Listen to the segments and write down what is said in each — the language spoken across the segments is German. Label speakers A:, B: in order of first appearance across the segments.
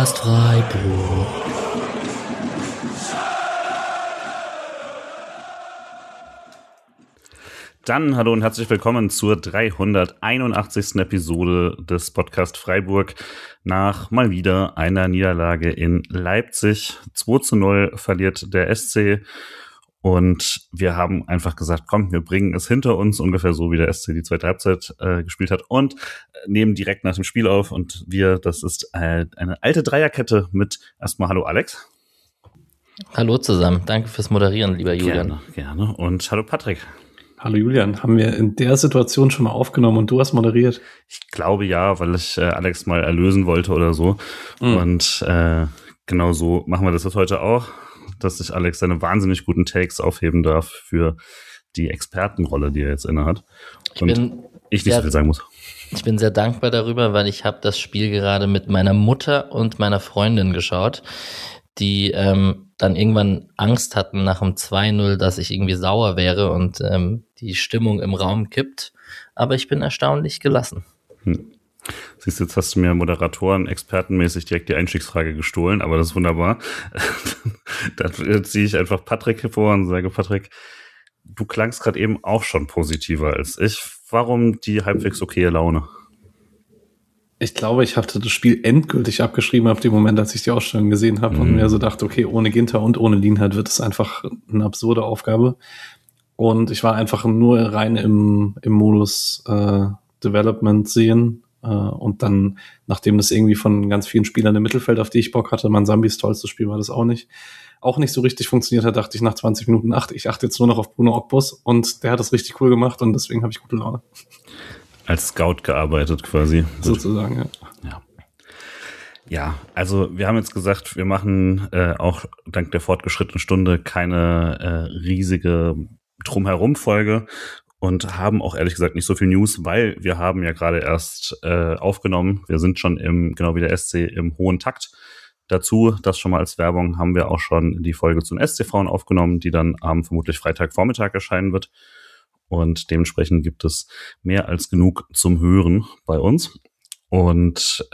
A: Podcast Freiburg.
B: Dann hallo und herzlich willkommen zur 381. Episode des Podcast Freiburg. Nach mal wieder einer Niederlage in Leipzig. 2:0 verliert der SC. Und wir haben einfach gesagt, komm, wir bringen es hinter uns, ungefähr so wie der SC die zweite Halbzeit gespielt hat, und nehmen direkt nach dem Spiel auf. Und das ist eine alte Dreierkette mit erstmal hallo Alex.
A: Hallo zusammen, danke fürs Moderieren, lieber Julian.
B: Gerne. Und hallo Patrick.
C: Hallo Julian, haben wir in der Situation schon mal aufgenommen und du hast moderiert?
B: Ich glaube ja, weil ich Alex mal erlösen wollte oder so. Und genau so machen wir das jetzt heute auch, dass sich Alex seine wahnsinnig guten Takes aufheben darf für die Expertenrolle, die er jetzt innehat. Und ich nicht so viel sagen muss.
A: Ich bin sehr dankbar darüber, weil ich habe das Spiel gerade mit meiner Mutter und meiner Freundin geschaut, die dann irgendwann Angst hatten nach dem 2:0, dass ich irgendwie sauer wäre und die Stimmung im Raum kippt. Aber ich bin erstaunlich gelassen.
B: Siehst du, jetzt hast du mir Moderatoren expertenmäßig direkt die Einstiegsfrage gestohlen, aber das ist wunderbar. Da ziehe ich einfach Patrick vor und sage, Patrick, du klangst gerade eben auch schon positiver als ich. Warum die halbwegs okaye Laune?
C: Ich glaube, ich hatte das Spiel endgültig abgeschrieben ab dem Moment, als ich die Ausstellung gesehen habe und mir so dachte, okay, ohne Ginter und ohne Lienhardt wird es einfach eine absurde Aufgabe. Und ich war einfach nur rein im Modus Development sehen. Und dann, nachdem das irgendwie von ganz vielen Spielern im Mittelfeld, auf die ich Bock hatte, Mansambis tollstes Spiel war das auch nicht so richtig funktioniert hat, dachte ich nach 20 Minuten, ich achte jetzt nur noch auf Bruno Ogbus und der hat das richtig cool gemacht und deswegen habe ich gute Laune.
B: Als Scout gearbeitet quasi.
C: Sozusagen,
B: ja. Ja, also wir haben jetzt gesagt, wir machen auch dank der fortgeschrittenen Stunde keine riesige Drumherum-Folge und haben auch ehrlich gesagt nicht so viel News, weil wir haben ja gerade erst aufgenommen. Wir sind schon genau wie der SC im hohen Takt. Dazu, das schon mal als Werbung, haben wir auch schon die Folge zu den SC-Frauen aufgenommen, die dann am vermutlich Freitagvormittag erscheinen wird. Und dementsprechend gibt es mehr als genug zum Hören bei uns. Und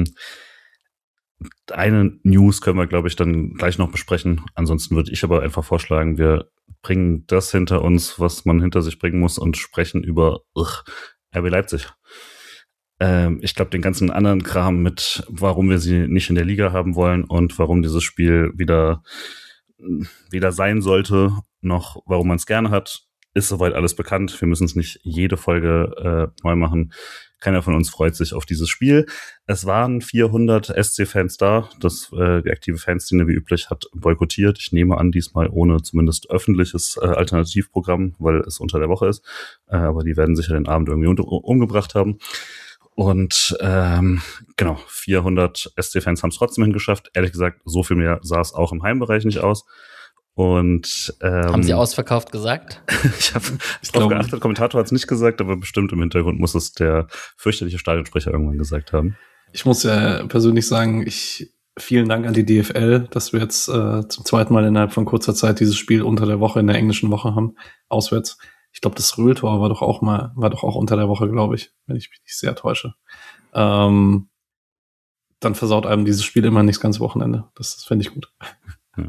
B: eine News können wir, glaube ich, dann gleich noch besprechen. Ansonsten würde ich aber einfach vorschlagen, wir bringen das hinter uns, was man hinter sich bringen muss, und sprechen über RB Leipzig. Ich glaube, den ganzen anderen Kram mit, warum wir sie nicht in der Liga haben wollen und warum dieses Spiel weder sein sollte, noch warum man es gerne hat, ist soweit alles bekannt. Wir müssen es nicht jede Folge neu machen. Keiner von uns freut sich auf dieses Spiel. Es waren 400 SC-Fans da. Die aktive Fanszene wie üblich hat boykottiert. Ich nehme an, diesmal ohne zumindest öffentliches Alternativprogramm, weil es unter der Woche ist. Aber die werden sicher den Abend irgendwie umgebracht haben. Und genau, 400 SC-Fans haben es trotzdem hingeschafft. Ehrlich gesagt, so viel mehr sah es auch im Heimbereich nicht aus. Und
A: haben Sie ausverkauft gesagt?
B: Ich habe drauf geachtet, der Kommentator hat es nicht gesagt, aber bestimmt im Hintergrund muss es der fürchterliche Stadionsprecher irgendwann gesagt haben.
C: Ich muss ja persönlich sagen, vielen Dank an die DFL, dass wir jetzt zum zweiten Mal innerhalb von kurzer Zeit dieses Spiel unter der Woche in der englischen Woche haben, auswärts. Ich glaube, das Röhl-Tor war doch auch unter der Woche, glaube ich, wenn ich mich nicht sehr täusche. Dann versaut einem dieses Spiel immer nicht das ganze Wochenende. Das finde ich gut.
B: Ja.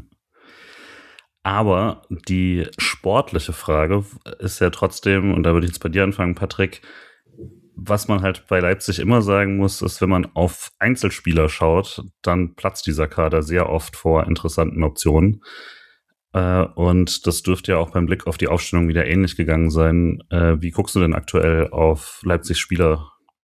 B: Aber die sportliche Frage ist ja trotzdem, und da würde ich jetzt bei dir anfangen, Patrick, was man halt bei Leipzig immer sagen muss, ist, wenn man auf Einzelspieler schaut, dann platzt dieser Kader sehr oft vor interessanten Optionen. Und das dürfte ja auch beim Blick auf die Aufstellung wieder ähnlich gegangen sein. Wie guckst du denn aktuell auf Leipzigs Spieler?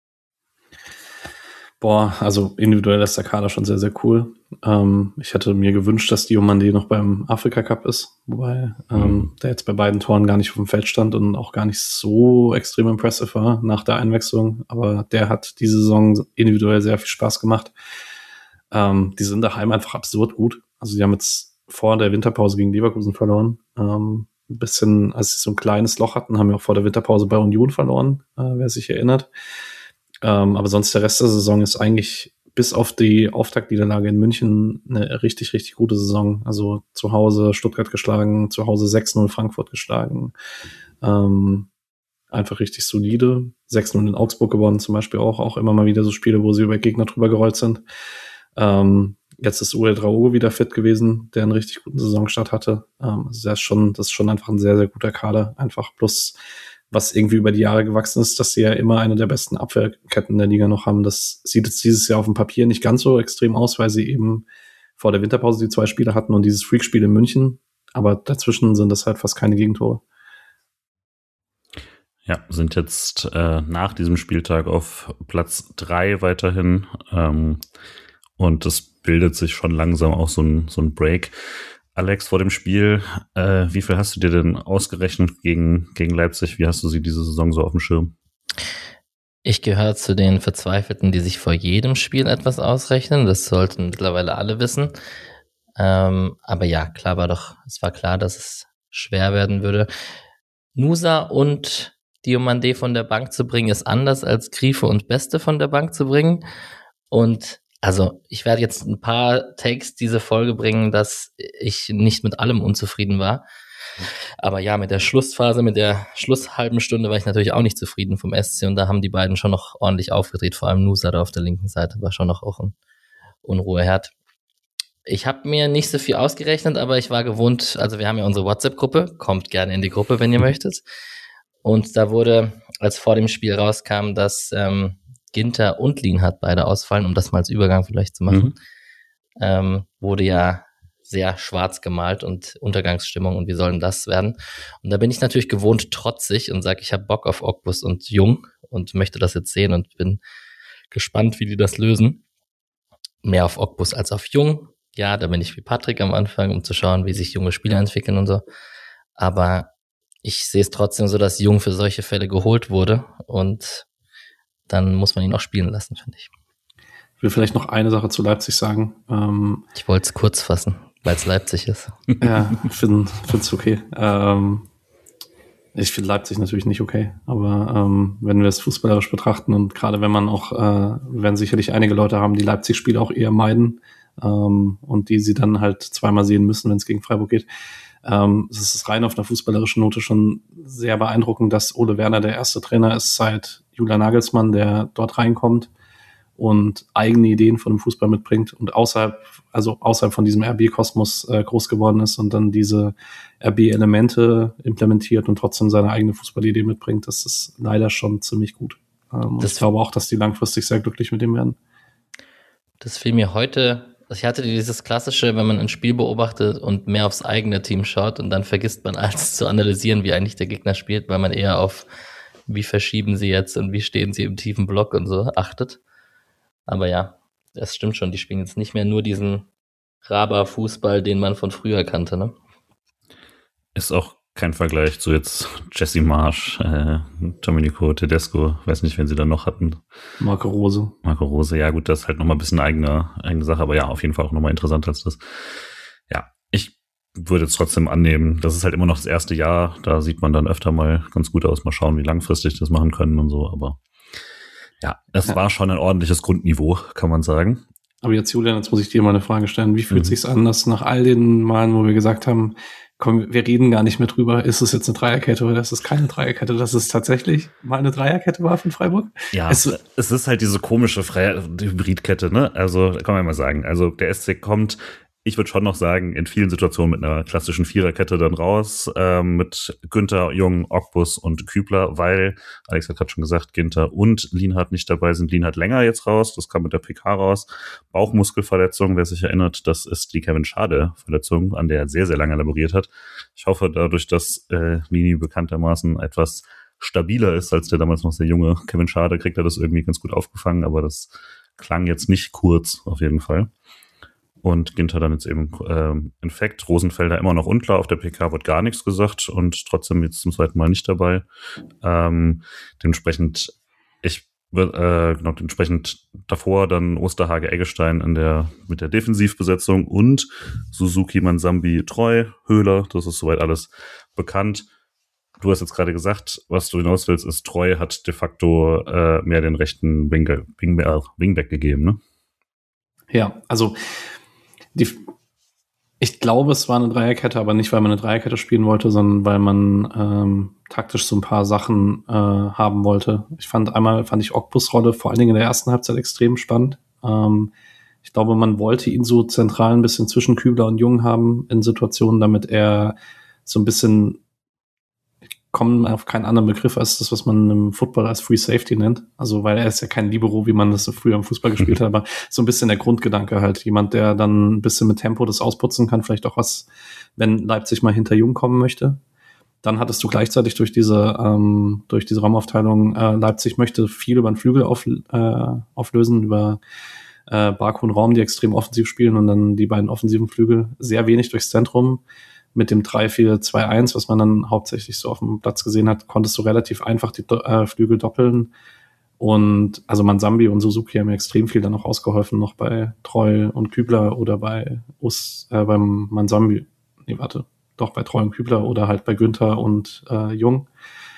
C: Also individuell ist der Kader schon sehr, sehr cool. Ich hätte mir gewünscht, dass Diomande noch beim Afrika Cup ist, wobei der jetzt bei beiden Toren gar nicht auf dem Feld stand und auch gar nicht so extrem impressive war nach der Einwechslung. Aber der hat diese Saison individuell sehr viel Spaß gemacht. Die sind daheim einfach absurd gut. Also die haben jetzt vor der Winterpause gegen Leverkusen verloren. Ein bisschen, als sie so ein kleines Loch hatten, haben wir auch vor der Winterpause bei Union verloren, wer sich erinnert. Aber sonst der Rest der Saison ist eigentlich bis auf die Auftaktniederlage in München eine richtig, richtig gute Saison. Also zu Hause Stuttgart geschlagen, zu Hause 6:0 Frankfurt geschlagen. Einfach richtig solide. 6:0 in Augsburg gewonnen zum Beispiel auch immer mal wieder so Spiele, wo sie über Gegner drüber gerollt sind. Jetzt ist Uwe Traore wieder fit gewesen, der einen richtig guten Saisonstart hatte. Also das ist schon einfach ein sehr, sehr guter Kader. Einfach plus, was irgendwie über die Jahre gewachsen ist, dass sie ja immer eine der besten Abwehrketten der Liga noch haben. Das sieht jetzt dieses Jahr auf dem Papier nicht ganz so extrem aus, weil sie eben vor der Winterpause die 2 Spiele hatten und dieses Freakspiel in München. Aber dazwischen sind das halt fast keine Gegentore.
B: Ja, sind jetzt nach diesem Spieltag auf Platz 3 weiterhin. Und es bildet sich schon langsam auch so ein Break. Alex, vor dem Spiel, wie viel hast du dir denn ausgerechnet gegen Leipzig? Wie hast du sie diese Saison so auf dem Schirm?
A: Ich gehöre zu den Verzweifelten, die sich vor jedem Spiel etwas ausrechnen. Das sollten mittlerweile alle wissen. Aber ja, es war klar, dass es schwer werden würde. Nusa und Diomande von der Bank zu bringen, ist anders als Grifo und Beste von der Bank zu bringen. Und also ich werde jetzt ein paar Takes diese Folge bringen, dass ich nicht mit allem unzufrieden war. Aber ja, mit der Schlussphase, mit der Schlusshalben Stunde war ich natürlich auch nicht zufrieden vom SC. Und da haben die beiden schon noch ordentlich aufgedreht. Vor allem Nusa da auf der linken Seite war schon noch auch ein Unruheherd. Ich habe mir nicht so viel ausgerechnet, aber ich war gewohnt, also wir haben ja unsere WhatsApp-Gruppe, kommt gerne in die Gruppe, wenn ihr möchtet. Und da wurde, als vor dem Spiel rauskam, dass Ginter und Lienhardt beide ausfallen, um das mal als Übergang vielleicht zu machen, wurde ja sehr schwarz gemalt und Untergangsstimmung und wie soll denn das werden? Und da bin ich natürlich gewohnt trotzig und sage, ich habe Bock auf Ogbus und Jung und möchte das jetzt sehen und bin gespannt, wie die das lösen. Mehr auf Ogbus als auf Jung. Ja, da bin ich wie Patrick am Anfang, um zu schauen, wie sich junge Spieler entwickeln und so. Aber ich sehe es trotzdem so, dass Jung für solche Fälle geholt wurde und dann muss man ihn auch spielen lassen, finde ich.
C: Ich will vielleicht noch eine Sache zu Leipzig sagen.
A: Ich wollte es kurz fassen, weil es Leipzig ist.
C: Ja, ich finde es okay. Ich finde Leipzig natürlich nicht okay, aber wenn wir es fußballerisch betrachten und gerade wenn man auch, werden sicherlich einige Leute haben, die Leipzig-Spiele auch eher meiden und die sie dann halt zweimal sehen müssen, wenn es gegen Freiburg geht. Es ist rein auf einer fußballerischen Note schon sehr beeindruckend, dass Ole Werner der erste Trainer ist seit Julian Nagelsmann, der dort reinkommt und eigene Ideen von dem Fußball mitbringt und außerhalb von diesem RB-Kosmos groß geworden ist und dann diese RB-Elemente implementiert und trotzdem seine eigene Fußballidee mitbringt. Das ist leider schon ziemlich gut. Und ich glaube auch, dass die langfristig sehr glücklich mit dem werden.
A: Das fiel mir heute. Ich hatte dieses klassische, wenn man ein Spiel beobachtet und mehr aufs eigene Team schaut und dann vergisst man als zu analysieren, wie eigentlich der Gegner spielt, weil man eher auf wie verschieben sie jetzt und wie stehen sie im tiefen Block und so achtet. Aber ja, es stimmt schon, die spielen jetzt nicht mehr nur diesen Raba-Fußball, den man von früher kannte, ne?
B: Ist auch kein Vergleich zu jetzt Jesse Marsch, Domenico Tedesco, weiß nicht, wen sie da noch hatten.
C: Marco Rose,
B: ja gut, das ist halt nochmal ein bisschen eigene Sache, aber ja, auf jeden Fall auch nochmal interessanter als das. Ja, ich würde es trotzdem annehmen, das ist halt immer noch das erste Jahr, da sieht man dann öfter mal ganz gut aus, mal schauen, wie langfristig das machen können und so, aber ja, es war schon ein ordentliches Grundniveau, kann man sagen.
C: Aber jetzt, Julian, jetzt muss ich dir mal eine Frage stellen. Wie fühlt sich's an, dass nach all den Malen, wo wir gesagt haben, komm, wir reden gar nicht mehr drüber, ist es jetzt eine Dreierkette oder ist es keine Dreierkette, dass es tatsächlich mal eine Dreierkette war von Freiburg?
B: Ja, es ist halt diese komische Hybridkette, ne? Also, kann man mal sagen. Also, der SC kommt, ich würde schon noch sagen, in vielen Situationen mit einer klassischen Viererkette dann raus, mit Günther, Jung, Ogbus und Kübler, weil, Alex hat gerade schon gesagt, Ginter und Lienhardt nicht dabei sind. Lienhardt länger jetzt raus, das kam mit der PK raus. Bauchmuskelverletzung, wer sich erinnert, das ist die Kevin Schade-Verletzung, an der er sehr, sehr lange laboriert hat. Ich hoffe dadurch, dass Lini bekanntermaßen etwas stabiler ist als der damals noch sehr junge Kevin Schade, kriegt er das irgendwie ganz gut aufgefangen, aber das klang jetzt nicht kurz, auf jeden Fall. Und Ginter dann jetzt eben Infekt. Rosenfelder immer noch unklar. Auf der PK wird gar nichts gesagt und trotzdem jetzt zum zweiten Mal nicht dabei. Dementsprechend, dementsprechend davor dann Osterhage Eggestein mit der Defensivbesetzung und Suzuki Mansambi Treu, Höhler. Das ist soweit alles bekannt. Du hast jetzt gerade gesagt, was du hinaus willst, ist Treu hat de facto mehr den rechten Wingback gegeben, ne?
C: Ja, also ich glaube, es war eine Dreierkette, aber nicht, weil man eine Dreierkette spielen wollte, sondern weil man taktisch so ein paar Sachen haben wollte. Fand ich Ogbus Rolle vor allen Dingen in der ersten Halbzeit extrem spannend. Ich glaube, man wollte ihn so zentral ein bisschen zwischen Kübler und Jung haben in Situationen, damit er so ein bisschen, ich komme auf keinen anderen Begriff als das, was man im Football als Free Safety nennt. Also, weil er ist ja kein Libero, wie man das so früher im Fußball gespielt hat, aber so ein bisschen der Grundgedanke halt. Jemand, der dann ein bisschen mit Tempo das ausputzen kann, vielleicht auch was, wenn Leipzig mal hinter Jung kommen möchte. Dann hattest du gleichzeitig durch diese Raumaufteilung, Leipzig möchte viel über den Flügel auflösen, über Baku und Raum, die extrem offensiv spielen und dann die beiden offensiven Flügel, sehr wenig durchs Zentrum. Mit dem 3-4-2-1, was man dann hauptsächlich so auf dem Platz gesehen hat, konntest du relativ einfach die Flügel doppeln. Und also Mansambi und Suzuki haben mir extrem viel dann noch ausgeholfen, noch bei Treu und Kübler oder beim Mansambi. Doch bei Treu und Kübler oder halt bei Günther und Jung.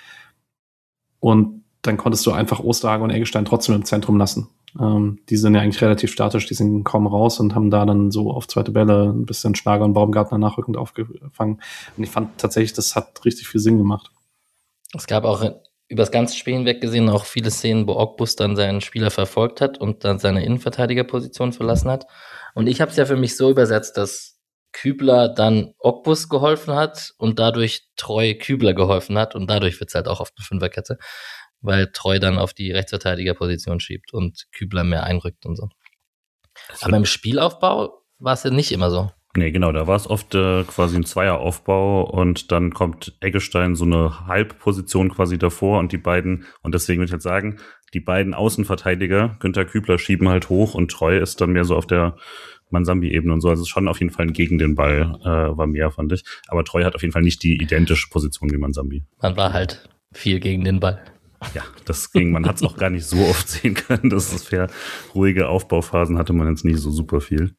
C: Und dann konntest du einfach Osterhage und Eggestein trotzdem im Zentrum lassen. Die sind ja eigentlich relativ statisch, die sind kaum raus und haben da dann so auf zweite Bälle ein bisschen Schlager und Baumgartner nachrückend aufgefangen. Und ich fand tatsächlich, das hat richtig viel Sinn gemacht.
A: Es gab auch über das ganze Spiel hinweg gesehen auch viele Szenen, wo Ogbus dann seinen Spieler verfolgt hat und dann seine Innenverteidigerposition verlassen hat. Und ich habe es ja für mich so übersetzt, dass Kübler dann Ogbus geholfen hat und dadurch Treu Kübler geholfen hat und dadurch wird es halt auch auf eine Fünferkette, weil Treu dann auf die Rechtsverteidigerposition schiebt und Kübler mehr einrückt und so. Aber im Spielaufbau war es ja nicht immer so.
B: Nee, genau, da war es oft quasi ein Zweieraufbau und dann kommt Eggestein so eine Halbposition quasi davor und die beiden, und deswegen würde ich halt sagen, die beiden Außenverteidiger, Günther Kübler, schieben halt hoch und Treu ist dann mehr so auf der Mansambi-Ebene und so. Also es ist schon auf jeden Fall ein gegen den Ball, war mehr, fand ich. Aber Treu hat auf jeden Fall nicht die identische Position wie Mansambi.
A: Man war halt viel gegen den Ball.
B: Ja, man hat es auch gar nicht so oft sehen können, dass es fair ruhige Aufbauphasen hatte man jetzt nicht so super viel.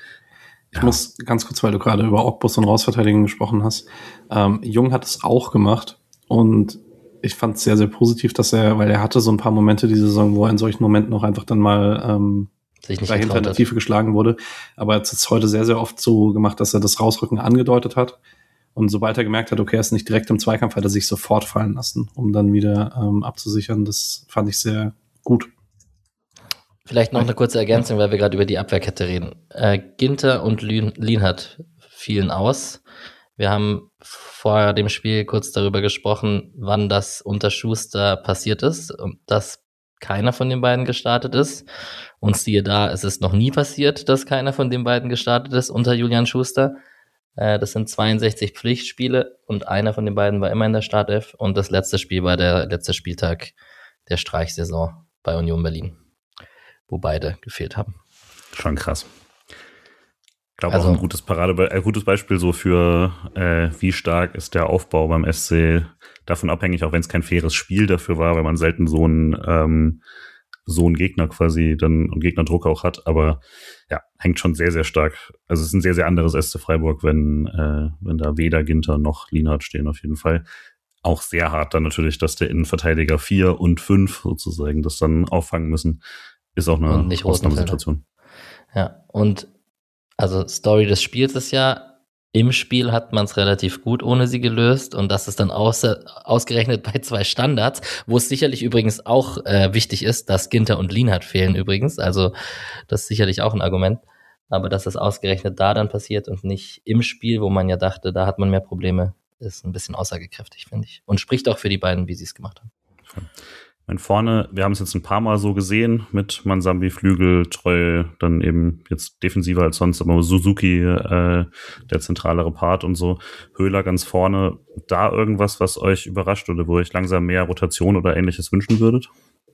C: Ich muss ganz kurz, weil du gerade über Ogbus und Rausverteidigung gesprochen hast. Jung hat es auch gemacht und ich fand es sehr, sehr positiv, weil er hatte so ein paar Momente diese Saison, wo er in solchen Momenten auch einfach dann mal
A: sich nicht
C: dahinter in der Tiefe geschlagen wurde. Aber er hat es heute sehr, sehr oft so gemacht, dass er das Rausrücken angedeutet hat. Und sobald er gemerkt hat, okay, er ist nicht direkt im Zweikampf, hat er sich sofort fallen lassen, um dann wieder abzusichern. Das fand ich sehr gut.
A: Vielleicht noch eine kurze Ergänzung, weil wir gerade über die Abwehrkette reden. Ginter und Lienhardt fielen aus. Wir haben vor dem Spiel kurz darüber gesprochen, wann das unter Schuster passiert ist und dass keiner von den beiden gestartet ist. Und siehe da, es ist noch nie passiert, dass keiner von den beiden gestartet ist unter Julian Schuster. Das sind 62 Pflichtspiele und einer von den beiden war immer in der Startelf und das letzte Spiel war der letzte Spieltag der Streichsaison bei Union Berlin, wo beide gefehlt haben.
B: Schon krass. Ich glaube auch ein gutes Beispiel so für wie stark ist der Aufbau beim SC davon abhängig, auch wenn es kein faires Spiel dafür war, weil man selten so einen Gegner quasi dann und Gegnerdruck auch hat, aber ja, hängt schon sehr, sehr stark. Also es ist ein sehr, sehr anderes SC Freiburg, wenn da weder Ginter noch Lienhardt stehen auf jeden Fall. Auch sehr hart dann natürlich, dass der Innenverteidiger 4 und 5 sozusagen das dann auffangen müssen. Ist auch eine Ausnahmesituation.
A: Ja, und also Story des Spiels ist ja, im Spiel hat man es relativ gut ohne sie gelöst und das ist dann ausgerechnet bei 2 Standards, wo es sicherlich übrigens auch wichtig ist, dass Ginter und Lienhardt fehlen übrigens, also das ist sicherlich auch ein Argument, aber dass das ausgerechnet da dann passiert und nicht im Spiel, wo man ja dachte, da hat man mehr Probleme, ist ein bisschen aussagekräftig, finde ich. Und spricht auch für die beiden, wie sie es gemacht haben.
B: Vorne, wir haben es jetzt ein paar Mal so gesehen, mit Mansambi, Flügel, Treu, dann eben jetzt defensiver als sonst, aber Suzuki, der zentralere Part und so, Höhler ganz vorne. Da irgendwas, was euch überrascht oder wo euch langsam mehr Rotation oder Ähnliches wünschen würdet?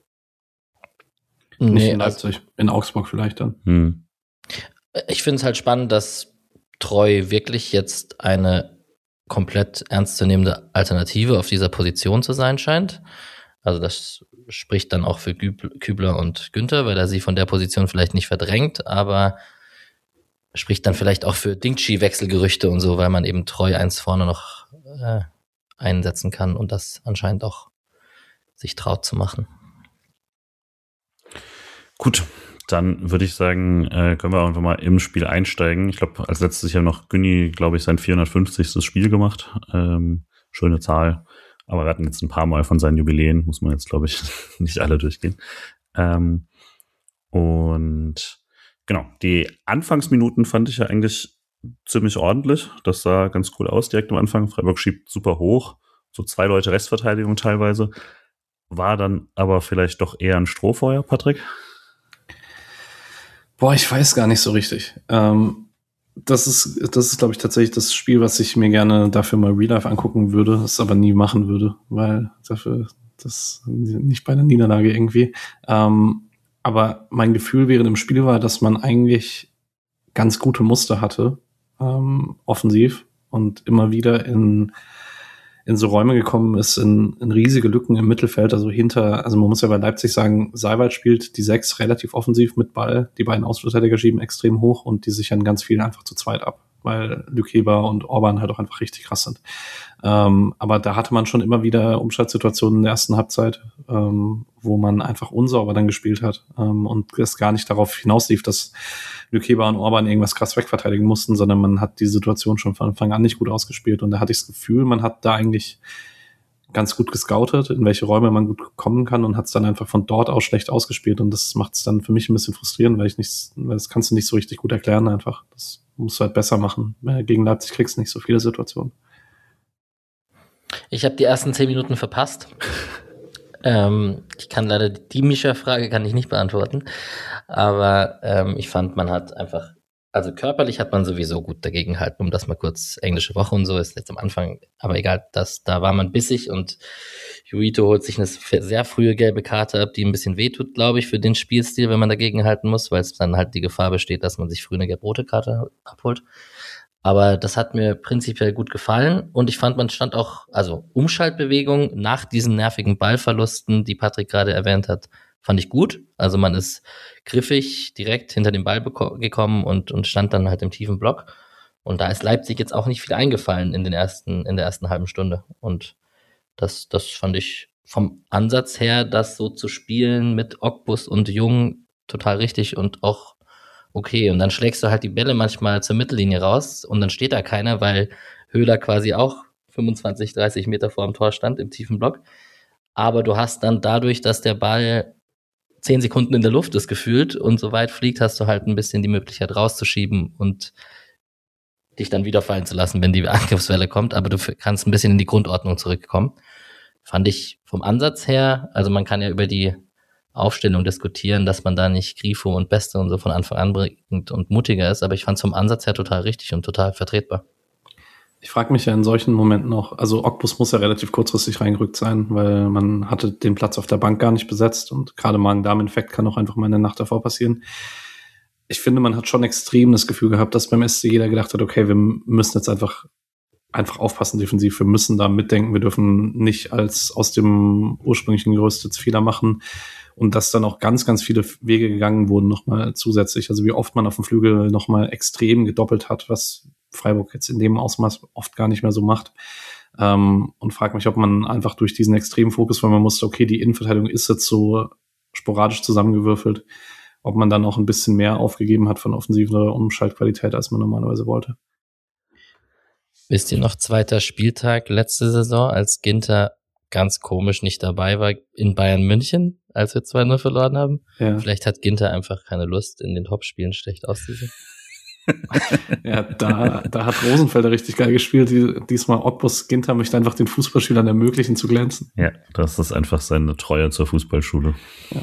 C: Nicht in Leipzig, in Augsburg vielleicht dann.
A: Ich finde es halt spannend, dass Treu wirklich jetzt eine komplett ernstzunehmende Alternative auf dieser Position zu sein scheint. Also das spricht dann auch für Kübler und Günther, weil er sie von der Position vielleicht nicht verdrängt, aber spricht dann vielleicht auch für Dingchi-Wechselgerüchte und so, weil man eben Treu eins vorne noch einsetzen kann und das anscheinend auch sich traut zu machen.
B: Gut, dann würde ich sagen, können wir einfach mal im Spiel einsteigen. Ich glaube, als letztes Jahr noch Günni, glaube ich, sein 450. Spiel gemacht. Schöne Zahl. Aber wir hatten jetzt ein paar Mal von seinen Jubiläen, muss man jetzt, glaube ich, nicht alle durchgehen. Und Genau, die Anfangsminuten fand ich ja eigentlich ziemlich ordentlich. Das sah ganz cool aus direkt am Anfang. Freiburg schiebt super hoch, so 2 Leute Restverteidigung teilweise. War dann aber vielleicht doch eher ein Strohfeuer, Patrick?
C: Boah, ich weiß gar nicht so richtig. Das ist, glaube ich, tatsächlich das Spiel, was ich mir gerne dafür mal Real Life angucken würde, es aber nie machen würde, weil dafür das nicht bei einer Niederlage irgendwie. Aber mein Gefühl während dem Spiel war, dass man eigentlich ganz gute Muster hatte, offensiv, und immer wieder in so Räume gekommen ist, in riesige Lücken im Mittelfeld, also man muss ja bei Leipzig sagen, Seiwald spielt die 6 relativ offensiv mit Ball, die beiden Außenverteidiger schieben extrem hoch und die sichern ganz viel einfach zu zweit ab, weil Lükeba und Orban halt auch einfach richtig krass sind. Aber da hatte man schon immer wieder Umschaltsituationen in der ersten Halbzeit, wo man einfach unsauber dann gespielt hat, und es gar nicht darauf hinauslief, dass Lükeba und Orban irgendwas krass wegverteidigen mussten, sondern man hat die Situation schon von Anfang an nicht gut ausgespielt, und da hatte ich das Gefühl, man hat da eigentlich ganz gut gescoutet, in welche Räume man gut kommen kann, und hat es dann einfach von dort aus schlecht ausgespielt, und das macht es dann für mich ein bisschen frustrierend, weil das kannst du nicht so richtig gut erklären einfach. Das musst du halt besser machen. Gegen Leipzig kriegst du nicht so viele Situationen.
A: Ich habe die ersten 10 Minuten verpasst. Ich kann leider die Mischa-Frage kann ich nicht beantworten, aber ich fand, man hat einfach, also körperlich hat man sowieso gut dagegen gehalten, um das mal kurz, englische Woche und so ist jetzt am Anfang, aber egal, da war man bissig, und Juito holt sich eine sehr frühe gelbe Karte ab, die ein bisschen wehtut, glaube ich, für den Spielstil, wenn man dagegen halten muss, weil es dann halt die Gefahr besteht, dass man sich früh eine gelb-rote Karte abholt. Aber das hat mir prinzipiell gut gefallen, und ich fand, man stand auch, also Umschaltbewegung nach diesen nervigen Ballverlusten, die Patrick gerade erwähnt hat, fand ich gut. Also man ist griffig direkt hinter den Ball gekommen und stand dann halt im tiefen Block. Und da ist Leipzig jetzt auch nicht viel eingefallen in der ersten halben Stunde. Und das fand ich vom Ansatz her, das so zu spielen mit Ogbus und Jung, total richtig und auch okay. Und dann schlägst du halt die Bälle manchmal zur Mittellinie raus, und dann steht da keiner, weil Höhler quasi auch 25, 30 Meter vor dem Tor stand im tiefen Block. Aber du hast dann dadurch, dass der Ball 10 Sekunden in der Luft ist gefühlt und so weit fliegt, hast du halt ein bisschen die Möglichkeit rauszuschieben und dich dann wieder fallen zu lassen, wenn die Angriffswelle kommt. Aber du kannst ein bisschen in die Grundordnung zurückkommen. Fand ich vom Ansatz her, also man kann ja über die Aufstellung diskutieren, dass man da nicht Grifo und Beste und so von Anfang an bringt und mutiger ist, aber ich fand es vom Ansatz her total richtig und total vertretbar.
C: Ich frage mich ja in solchen Momenten auch, also Ogbus muss ja relativ kurzfristig reingerückt sein, weil man hatte den Platz auf der Bank gar nicht besetzt, und gerade Magen-Darm-Infekt kann auch einfach mal in der Nacht davor passieren. Ich finde, man hat schon extrem das Gefühl gehabt, dass beim SC jeder gedacht hat, okay, wir müssen jetzt einfach aufpassen defensiv, wir müssen da mitdenken, wir dürfen nicht aus dem ursprünglichen Gerüst jetzt Fehler machen, und dass dann auch ganz, ganz viele Wege gegangen wurden nochmal zusätzlich, also wie oft man auf dem Flügel nochmal extrem gedoppelt hat, was Freiburg jetzt in dem Ausmaß oft gar nicht mehr so macht, und frage mich, ob man einfach durch diesen extremen Fokus, weil man musste, okay, die Innenverteidigung ist jetzt so sporadisch zusammengewürfelt, ob man dann auch ein bisschen mehr aufgegeben hat von offensiver Umschaltqualität, als man normalerweise wollte.
A: Wisst ihr noch, 2. Spieltag letzte Saison, als Ginter ganz komisch nicht dabei war in Bayern München, als wir 2-0 verloren haben? Ja. Vielleicht hat Ginter einfach keine Lust, in den Topspielen schlecht auszusehen.
C: Ja, da hat Rosenfelder richtig geil gespielt. Diesmal Ogbus. Ginter möchte einfach den Fußballspielern ermöglichen zu glänzen.
B: Ja, das ist einfach seine Treue zur Fußballschule. Ja.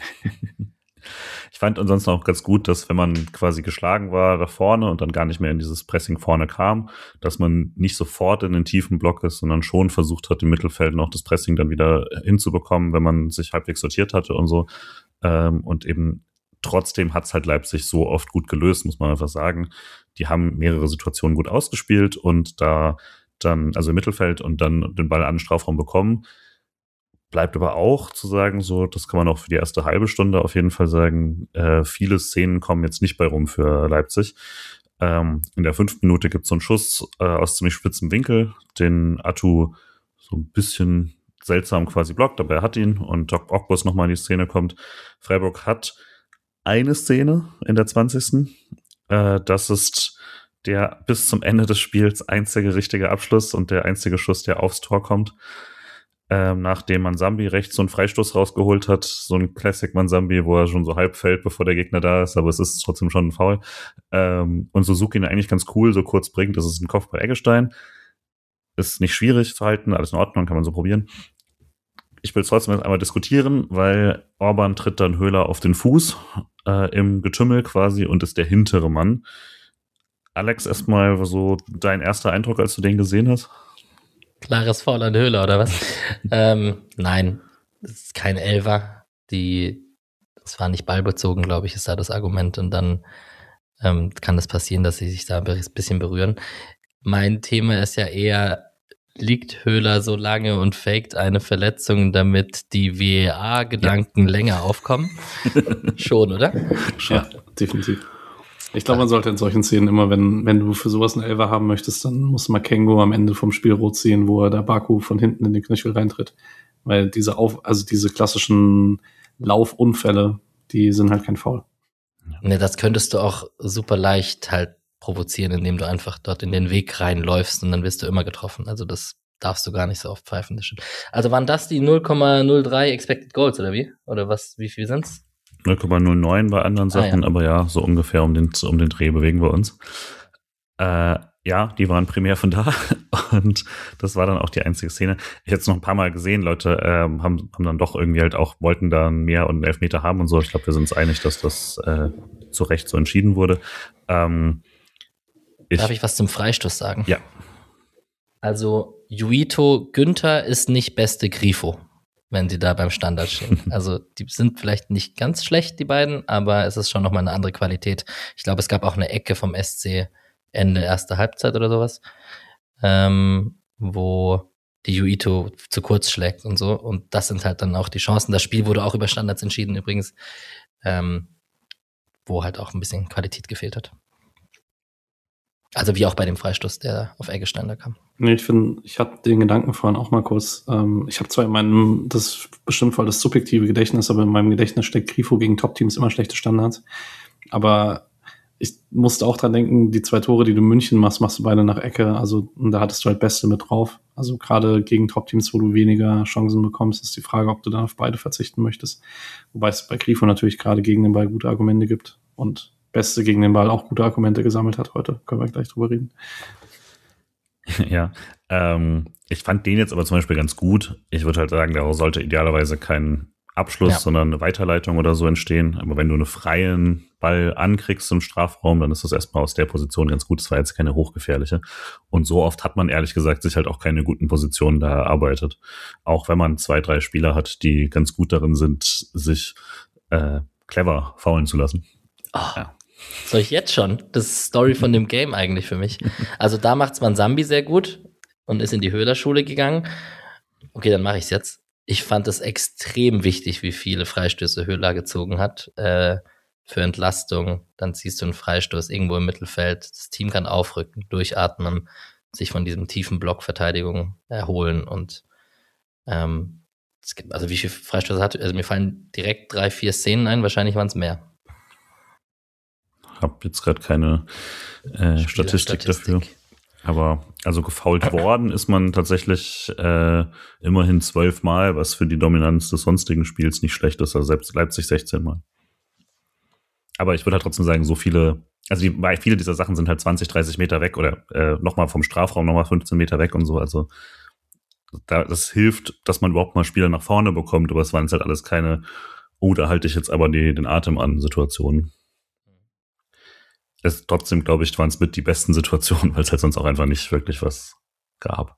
B: Ich fand ansonsten auch ganz gut, dass wenn man quasi geschlagen war da vorne und dann gar nicht mehr in dieses Pressing vorne kam, dass man nicht sofort in den tiefen Block ist, sondern schon versucht hat, im Mittelfeld noch das Pressing dann wieder hinzubekommen, wenn man sich halbwegs sortiert hatte und so. Und eben trotzdem hat's halt Leipzig so oft gut gelöst, muss man einfach sagen. Die haben mehrere Situationen gut ausgespielt und da dann, also im Mittelfeld, und dann den Ball an den Strafraum bekommen. Bleibt aber auch zu sagen, so, das kann man auch für die erste halbe Stunde auf jeden Fall sagen, viele Szenen kommen jetzt nicht bei rum für Leipzig. In der 5. Minute gibt's so einen Schuss aus ziemlich spitzem Winkel, den Attu so ein bisschen seltsam quasi blockt, aber er hat ihn, und Doc Ogbus nochmal in die Szene kommt. Freiburg hat eine Szene in der 20. Das ist der bis zum Ende des Spiels einzige richtige Abschluss und der einzige Schuss, der aufs Tor kommt. nachdem Mansambi rechts so einen Freistoß rausgeholt hat, so ein Classic Mansambi, wo er schon so halb fällt, bevor der Gegner da ist, aber es ist trotzdem schon ein Foul. Und Suzuki ihn eigentlich ganz cool so kurz bringt, das ist ein Kopfball Eggestein. Ist nicht schwierig zu halten, alles in Ordnung, kann man so probieren. Ich will es trotzdem jetzt einmal diskutieren, weil Orban tritt dann Höhler auf den Fuß im Getümmel quasi und ist der hintere Mann. Alex, erstmal so dein erster Eindruck, als du den gesehen hast?
A: Klares Foul an Höhler, oder was? Nein, das ist kein Elfer. Das war nicht ballbezogen, glaube ich, ist da das Argument. Und dann kann es passieren, dass sie sich da ein bisschen berühren. Mein Thema ist ja eher, liegt Höhler so lange und faked eine Verletzung, damit die VAR-Gedanken länger aufkommen? Schon, oder?
C: Ja, definitiv. Ich glaube, man sollte in solchen Szenen immer, wenn du für sowas einen Elfer haben möchtest, dann muss Makengo am Ende vom Spiel rot ziehen, wo er der Baku von hinten in den Knöchel reintritt. Weil diese klassischen Laufunfälle, die sind halt kein Foul.
A: Ne, das könntest du auch super leicht halt provozieren, indem du einfach dort in den Weg reinläufst und dann wirst du immer getroffen. Also das darfst du gar nicht so oft pfeifen. Das stimmt. Also waren das die 0,03 Expected Goals oder wie? Oder was? Wie viel sind's?
B: 0,09 bei anderen Sachen, aber ja, so ungefähr um den Dreh bewegen wir uns. Ja, die waren primär von da und das war dann auch die einzige Szene. Ich hätte es noch ein paar Mal gesehen, Leute haben dann doch irgendwie halt auch, wollten dann mehr und einen Elfmeter haben und so. Ich glaube, wir sind uns einig, dass das zu Recht so entschieden wurde.
A: Darf ich was zum Freistoß sagen?
B: Ja.
A: Also Yuito Günther ist nicht beste Grifo, wenn sie da beim Standard stehen. Also die sind vielleicht nicht ganz schlecht, die beiden, aber es ist schon nochmal eine andere Qualität. Ich glaube, es gab auch eine Ecke vom SC Ende erste Halbzeit oder sowas, wo die Yuito zu kurz schlägt und so. Und das sind halt dann auch die Chancen. Das Spiel wurde auch über Standards entschieden übrigens, wo halt auch ein bisschen Qualität gefehlt hat. Also wie auch bei dem Freistoß, der auf Eggestein da kam.
C: Nee, ich hatte den Gedanken vorhin auch mal kurz. Ich habe zwar das ist bestimmt voll das subjektive Gedächtnis, aber in meinem Gedächtnis steckt Grifo gegen Top-Teams immer schlechte Standards. Aber ich musste auch dran denken, die 2 Tore, die du in München machst du beide nach Ecke. Also da hattest du halt Beste mit drauf. Also gerade gegen Top-Teams, wo du weniger Chancen bekommst, ist die Frage, ob du dann auf beide verzichten möchtest. Wobei es bei Grifo natürlich gerade gegen den Ball gute Argumente gibt und Beste gegen den Ball auch gute Argumente gesammelt hat heute. Können wir gleich drüber reden.
B: Ja, ich fand den jetzt aber zum Beispiel ganz gut. Ich würde halt sagen, daraus sollte idealerweise kein Abschluss, sondern eine Weiterleitung oder so entstehen. Aber wenn du einen freien Ball ankriegst im Strafraum, dann ist das erstmal aus der Position ganz gut. Das war jetzt keine hochgefährliche. Und so oft hat man ehrlich gesagt sich halt auch keine guten Positionen da erarbeitet. Auch wenn man 2, 3 Spieler hat, die ganz gut darin sind, sich clever faulen zu lassen.
A: Oh. Ja. Soll ich jetzt schon? Das ist Story von dem Game eigentlich für mich. Also da macht's Mansambi sehr gut und ist in die Höhler-Schule gegangen. Okay, dann mache ich's jetzt. Ich fand es extrem wichtig, wie viele Freistöße Höhler gezogen hat für Entlastung. Dann ziehst du einen Freistoß irgendwo im Mittelfeld. Das Team kann aufrücken, durchatmen, sich von diesem tiefen Blockverteidigung erholen und es gibt, also wie viele Freistöße hat, also mir fallen direkt 3, 4 Szenen ein, wahrscheinlich waren es mehr.
B: Hab jetzt gerade keine Statistik dafür. Aber also gefoult worden ist man tatsächlich immerhin 12 Mal, was für die Dominanz des sonstigen Spiels nicht schlecht ist. Also selbst Leipzig 16 Mal. Aber ich würde halt trotzdem sagen, so viele, also viele dieser Sachen sind halt 20, 30 Meter weg oder nochmal vom Strafraum nochmal 15 Meter weg und so. Also das hilft, dass man überhaupt mal Spieler nach vorne bekommt. Aber es waren jetzt halt alles keine, da halte ich jetzt aber den Atem an Situationen. Trotzdem, glaube ich, waren es mit die besten Situationen, weil es halt sonst auch einfach nicht wirklich was gab.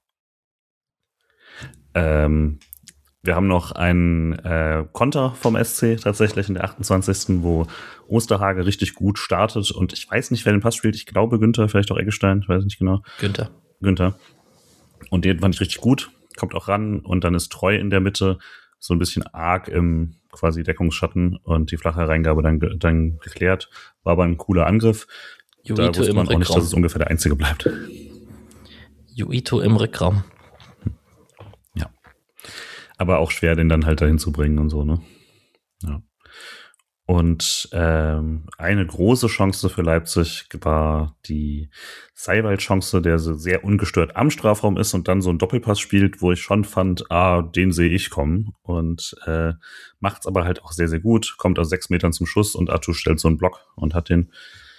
B: Wir haben noch einen Konter vom SC tatsächlich in der 28. wo Osterhage richtig gut startet und ich weiß nicht, wer den Pass spielt. Ich glaube Günther, vielleicht auch Eggestein, ich weiß nicht genau. Günther. Und den fand ich richtig gut, kommt auch ran und dann ist Treu in der Mitte, so ein bisschen arg im quasi Deckungsschatten und die flache Reingabe dann geklärt. War aber ein cooler Angriff.
A: Yuito
B: da wusste man auch nicht, dass es ungefähr der einzige bleibt.
A: Yuito im Rückraum.
B: Ja. Aber auch schwer, den dann halt dahin zu bringen und so, ne? Ja. Und eine große Chance für Leipzig war die Seiwald-Chance, der so sehr ungestört am Strafraum ist und dann so einen Doppelpass spielt, wo ich schon fand, den sehe ich kommen. Und macht's aber halt auch sehr, sehr gut, kommt aus 6 Metern zum Schuss und Attu stellt so einen Block und hat den.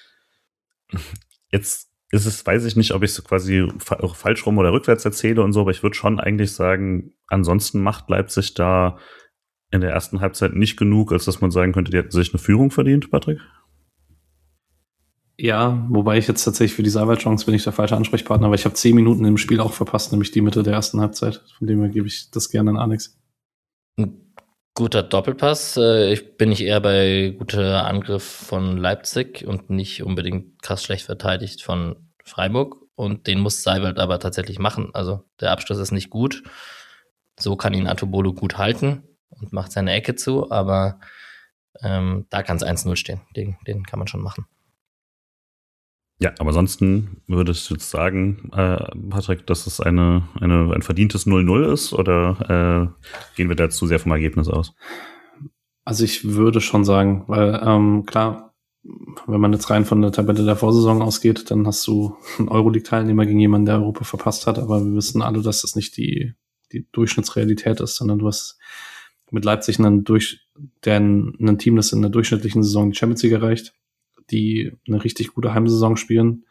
B: Jetzt ist es, weiß ich nicht, ob ich es quasi falsch rum oder rückwärts erzähle und so, aber ich würde schon eigentlich sagen, ansonsten macht Leipzig da in der ersten Halbzeit nicht genug, als dass man sagen könnte, die hätten sich eine Führung verdient, Patrick?
C: Ja, wobei ich jetzt tatsächlich für die Seiwald-Chance bin ich der falsche Ansprechpartner, aber ich habe 10 Minuten im Spiel auch verpasst, nämlich die Mitte der ersten Halbzeit. Von dem her gebe ich das gerne an Alex.
A: Ein guter Doppelpass. Ich bin nicht eher bei guter Angriff von Leipzig und nicht unbedingt krass schlecht verteidigt von Freiburg. Und den muss Seiwald aber tatsächlich machen. Also der Abschluss ist nicht gut. So kann ihn Atubolo gut halten und macht seine Ecke zu, aber da kann es 1-0 stehen. Den kann man schon machen.
B: Ja, aber ansonsten würdest du jetzt sagen, Patrick, dass es ein verdientes 0-0 ist oder gehen wir da zu sehr vom Ergebnis aus?
C: Also ich würde schon sagen, weil klar, wenn man jetzt rein von der Tabelle der Vorsaison ausgeht, dann hast du einen Euroleague-Teilnehmer gegen jemanden, der Europa verpasst hat, aber wir wissen alle, dass das nicht die Durchschnittsrealität ist, sondern du hast mit Leipzig ein Team, das in der durchschnittlichen Saison die Champions League erreicht, die eine richtig gute Heimsaison spielen,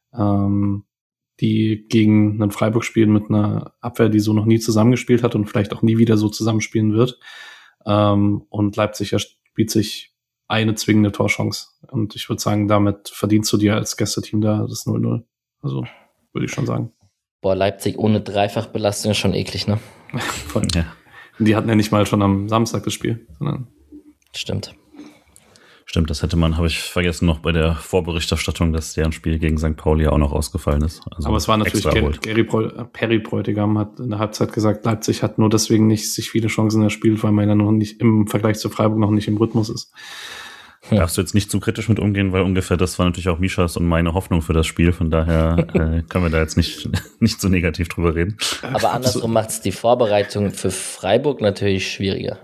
C: die gegen einen Freiburg spielen mit einer Abwehr, die so noch nie zusammengespielt hat und vielleicht auch nie wieder so zusammenspielen wird. Und Leipzig erspielt sich eine zwingende Torchance. Und ich würde sagen, damit verdienst du dir als Gästeteam da das 0-0. Also würde ich schon sagen.
A: Boah, Leipzig ohne Dreifachbelastung ist schon eklig, ne?
C: Voll. Ja. Die hatten ja nicht mal schon am Samstag das Spiel, sondern.
A: Stimmt,
B: das habe ich vergessen noch bei der Vorberichterstattung, dass deren Spiel gegen St. Pauli ja auch noch ausgefallen ist. Also
C: aber es war natürlich, Perry Bräutigam hat in der Halbzeit gesagt, Leipzig hat nur deswegen nicht sich viele Chancen erspielt, weil man ja noch nicht im Vergleich zu Freiburg noch nicht im Rhythmus ist.
B: Darfst du jetzt nicht zu kritisch mit umgehen, weil ungefähr das war natürlich auch Mischas und meine Hoffnung für das Spiel. Von daher können wir da jetzt nicht so negativ drüber reden.
A: Aber andersrum macht es die Vorbereitung für Freiburg natürlich schwieriger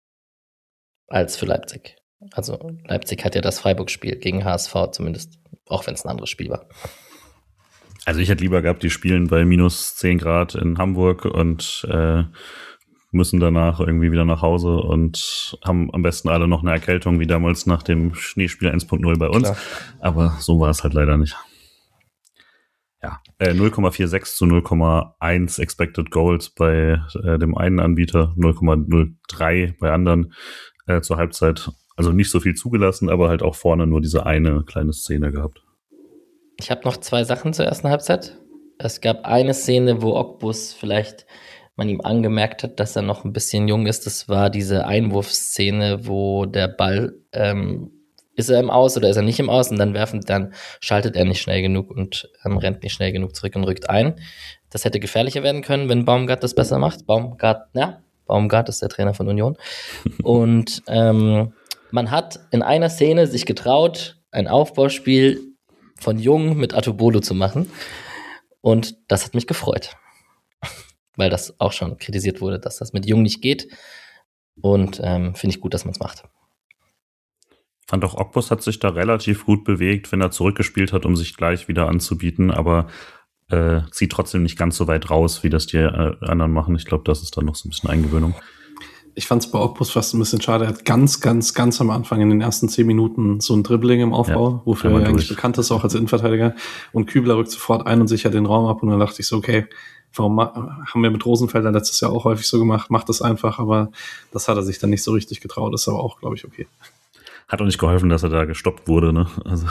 A: als für Leipzig. Also Leipzig hat ja das Freiburg-Spiel gegen HSV zumindest, auch wenn es ein anderes Spiel war.
B: Also ich hätte lieber gehabt, die spielen bei minus 10 Grad in Hamburg und müssen danach irgendwie wieder nach Hause und haben am besten alle noch eine Erkältung, wie damals nach dem Schneespiel 1.0 bei uns. Klar. Aber so war es halt leider nicht. Ja, 0,46 zu 0,1 Expected Goals bei dem einen Anbieter, 0,03 bei anderen zur Halbzeit. Also nicht so viel zugelassen, aber halt auch vorne nur diese eine kleine Szene gehabt.
A: Ich habe noch 2 Sachen zur ersten Halbzeit. Es gab eine Szene, wo Ogbus vielleicht man ihm angemerkt hat, dass er noch ein bisschen jung ist. Das war diese Einwurfszene, wo der Ball, ist er im Aus oder ist er nicht im Aus? Und dann schaltet er nicht schnell genug und rennt nicht schnell genug zurück und rückt ein. Das hätte gefährlicher werden können, wenn Baumgart das besser macht. Baumgart ist der Trainer von Union. Und man hat in einer Szene sich getraut, ein Aufbauspiel von Jung mit Atubolo zu machen. Und das hat mich gefreut. Weil das auch schon kritisiert wurde, dass das mit Jung nicht geht. Und finde ich gut, dass man es macht.
B: Fand auch Ogbus hat sich da relativ gut bewegt, wenn er zurückgespielt hat, um sich gleich wieder anzubieten, aber zieht trotzdem nicht ganz so weit raus, wie das die anderen machen. Ich glaube, das ist dann noch so ein bisschen Eingewöhnung.
C: Ich fand es bei Ogbus fast ein bisschen schade. Er hat ganz, ganz, ganz am Anfang in den ersten 10 Minuten so ein Dribbling im Aufbau, wofür er eigentlich bekannt ist, auch als Innenverteidiger. Und Kübler rückt sofort ein und sichert den Raum ab. Und dann dachte ich so, okay, warum haben wir mit Rosenfelder letztes Jahr auch häufig so gemacht, macht das einfach. Aber das hat er sich dann nicht so richtig getraut. Das ist aber auch, glaube ich, okay.
B: Hat auch nicht geholfen, dass er da gestoppt wurde, ne? Also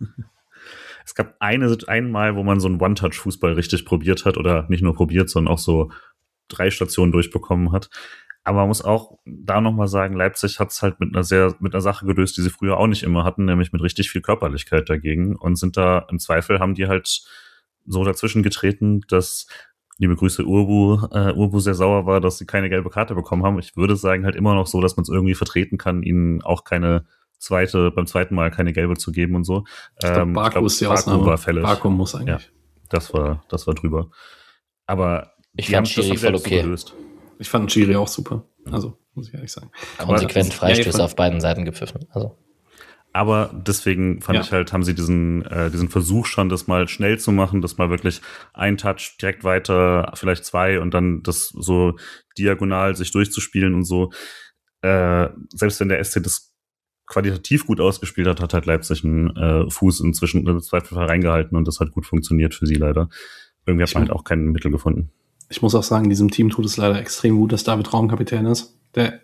B: es gab einmal, wo man so einen One-Touch-Fußball richtig probiert hat oder nicht nur probiert, sondern auch so 3 Stationen durchbekommen hat. Aber man muss auch da nochmal sagen, Leipzig hat es halt mit einer Sache gelöst, die sie früher auch nicht immer hatten, nämlich mit richtig viel Körperlichkeit dagegen und sind da im Zweifel, haben die halt so dazwischen getreten, dass, liebe Grüße Urbu sehr sauer war, dass sie keine gelbe Karte bekommen haben. Ich würde sagen halt immer noch so, dass man es irgendwie vertreten kann, ihnen auch beim zweiten Mal keine gelbe zu geben und so.
C: Ich glaube, Baku ist die Ausnahme.
B: War fällig.
C: Baku muss eigentlich.
B: Ja, das war drüber. Aber
A: ich fand Schiri voll okay.
C: Ich fand Schiri auch super. Also muss ich ehrlich sagen.
A: Konsequent Freistöße auf beiden Seiten gepfiffen. Also.
B: Aber deswegen fand ich halt, haben sie diesen Versuch schon, das mal schnell zu machen, das mal wirklich ein Touch direkt weiter, vielleicht 2 und dann das so diagonal sich durchzuspielen und so. Selbst wenn der SC das qualitativ gut ausgespielt hat, hat halt Leipzig einen Fuß inzwischen im Zweifelsfall reingehalten und das hat gut funktioniert für sie leider. Irgendwie hat man halt auch kein Mittel gefunden.
C: Ich muss auch sagen, diesem Team tut es leider extrem gut, dass David Raum Kapitän ist.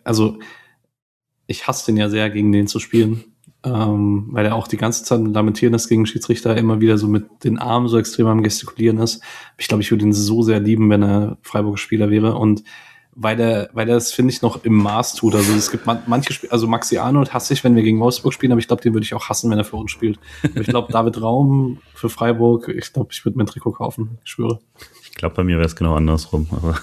C: Ich hasse den ja sehr, gegen den zu spielen. Weil er auch die ganze Zeit lamentieren ist gegen Schiedsrichter, immer wieder so mit den Armen so extrem am Gestikulieren ist. Ich glaube, ich würde ihn so sehr lieben, wenn er Freiburger Spieler wäre. Und weil er das, finde ich, noch im Maß tut. Also es gibt manche Spieler, also Maxi Arnold hasse ich, wenn wir gegen Wolfsburg spielen, aber ich glaube, den würde ich auch hassen, wenn er für uns spielt. Aber ich glaube, David Raum für Freiburg, ich glaube, ich würde mir ein Trikot kaufen. Ich schwöre.
B: Ich glaube, bei mir wäre es genau andersrum. Aber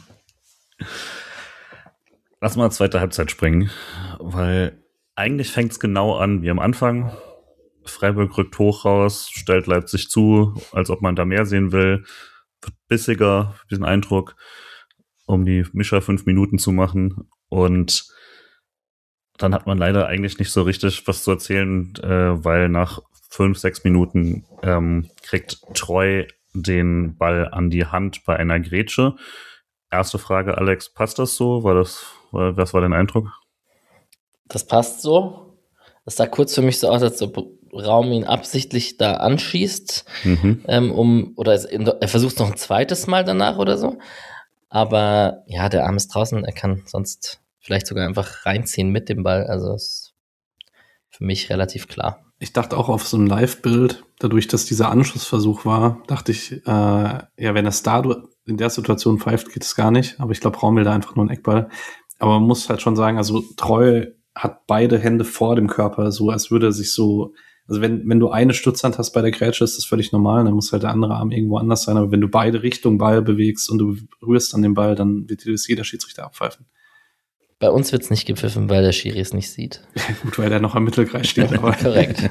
B: lass mal zweite Halbzeit springen, weil eigentlich fängt es genau an wie am Anfang. Freiburg rückt hoch raus, stellt Leipzig zu, als ob man da mehr sehen will. Wird bissiger, diesen Eindruck, um die Mischer 5 Minuten zu machen. Und dann hat man leider eigentlich nicht so richtig was zu erzählen, weil nach 5, 6 Minuten kriegt Treu den Ball an die Hand bei einer Grätsche. Erste Frage, Alex, passt das so? Was war dein Eindruck?
A: Das passt so. Das sah kurz für mich so aus, als ob Raum ihn absichtlich da anschießt, er versucht es noch ein zweites Mal danach oder so. Aber ja, der Arm ist draußen, er kann sonst vielleicht sogar einfach reinziehen mit dem Ball. Also ist für mich relativ klar.
C: Ich dachte auch auf so einem Live-Bild, dadurch, dass dieser Anschlussversuch war, dachte ich, wenn er da in der Situation pfeift, geht es gar nicht. Aber ich glaube, Raum will da einfach nur einen Eckball. Aber man muss halt schon sagen, also Treu hat beide Hände vor dem Körper, so als würde er sich so, also wenn du eine Stützhand hast bei der Grätsche, ist das völlig normal, dann muss halt der andere Arm irgendwo anders sein, aber wenn du beide Richtung Ball bewegst und du rührst an den Ball, dann wird dir das jeder Schiedsrichter abpfeifen.
A: Bei uns wird's nicht gepfiffen, weil der Schiri es nicht sieht.
C: Gut, weil der noch am Mittelkreis steht. Aber
A: korrekt.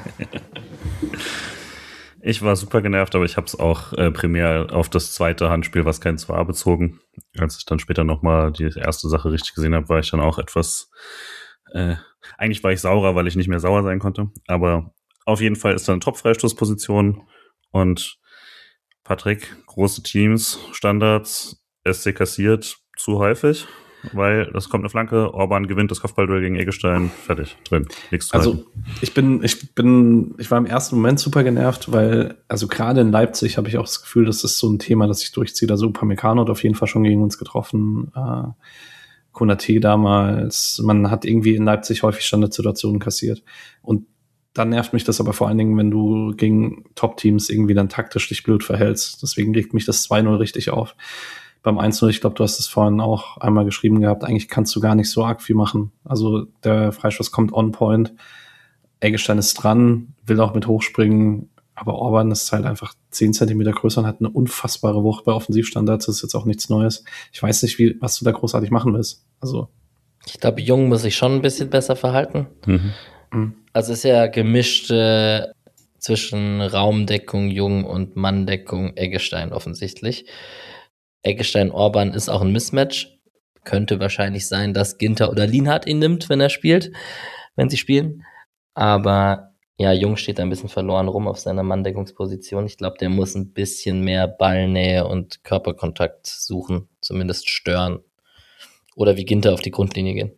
B: Ich war super genervt, aber ich habe es auch primär auf das zweite Handspiel, was keins war, bezogen. Als ich dann später nochmal die erste Sache richtig gesehen habe, war ich dann auch etwas eigentlich war ich saurer, weil ich nicht mehr sauer sein konnte. Aber auf jeden Fall ist da eine Top-Freistoßposition und Patrick, große Teams, Standards, SC kassiert zu häufig, weil das kommt eine Flanke, Orban gewinnt das Kopfballduell gegen Eggestein, fertig, drin, nichts zu halten.
C: Ich war im ersten Moment super genervt, weil, also gerade in Leipzig habe ich auch das Gefühl, das ist so ein Thema, das sich durchzieht. Also Upamecano hat auf jeden Fall schon gegen uns getroffen, Konaté damals, man hat irgendwie in Leipzig häufig Standardsituationen kassiert. Und dann nervt mich das aber vor allen Dingen, wenn du gegen Top-Teams irgendwie dann taktisch dich blöd verhältst. Deswegen regt mich das 2-0 richtig auf. Beim 1-0, ich glaube, du hast es vorhin auch einmal geschrieben gehabt, eigentlich kannst du gar nicht so arg viel machen. Also der Freistoß kommt on point, Eggestein ist dran, will auch mit hochspringen, aber Orban ist halt einfach 10 Zentimeter größer und hat eine unfassbare Wucht bei Offensivstandards. Das ist jetzt auch nichts Neues. Ich weiß nicht, was du da großartig machen willst. Also
A: ich glaube, Jung muss sich schon ein bisschen besser verhalten. Also ist ja gemischt zwischen Raumdeckung Jung und Manndeckung Eggestein offensichtlich. Eggestein-Orban ist auch ein Mismatch. Könnte wahrscheinlich sein, dass Ginter oder Lienhardt ihn nimmt, wenn sie spielen. Aber ja, Jung steht ein bisschen verloren rum auf seiner Manndeckungsposition. Ich glaube, der muss ein bisschen mehr Ballnähe und Körperkontakt suchen, zumindest stören. Oder wie Ginter auf die Grundlinie gehen.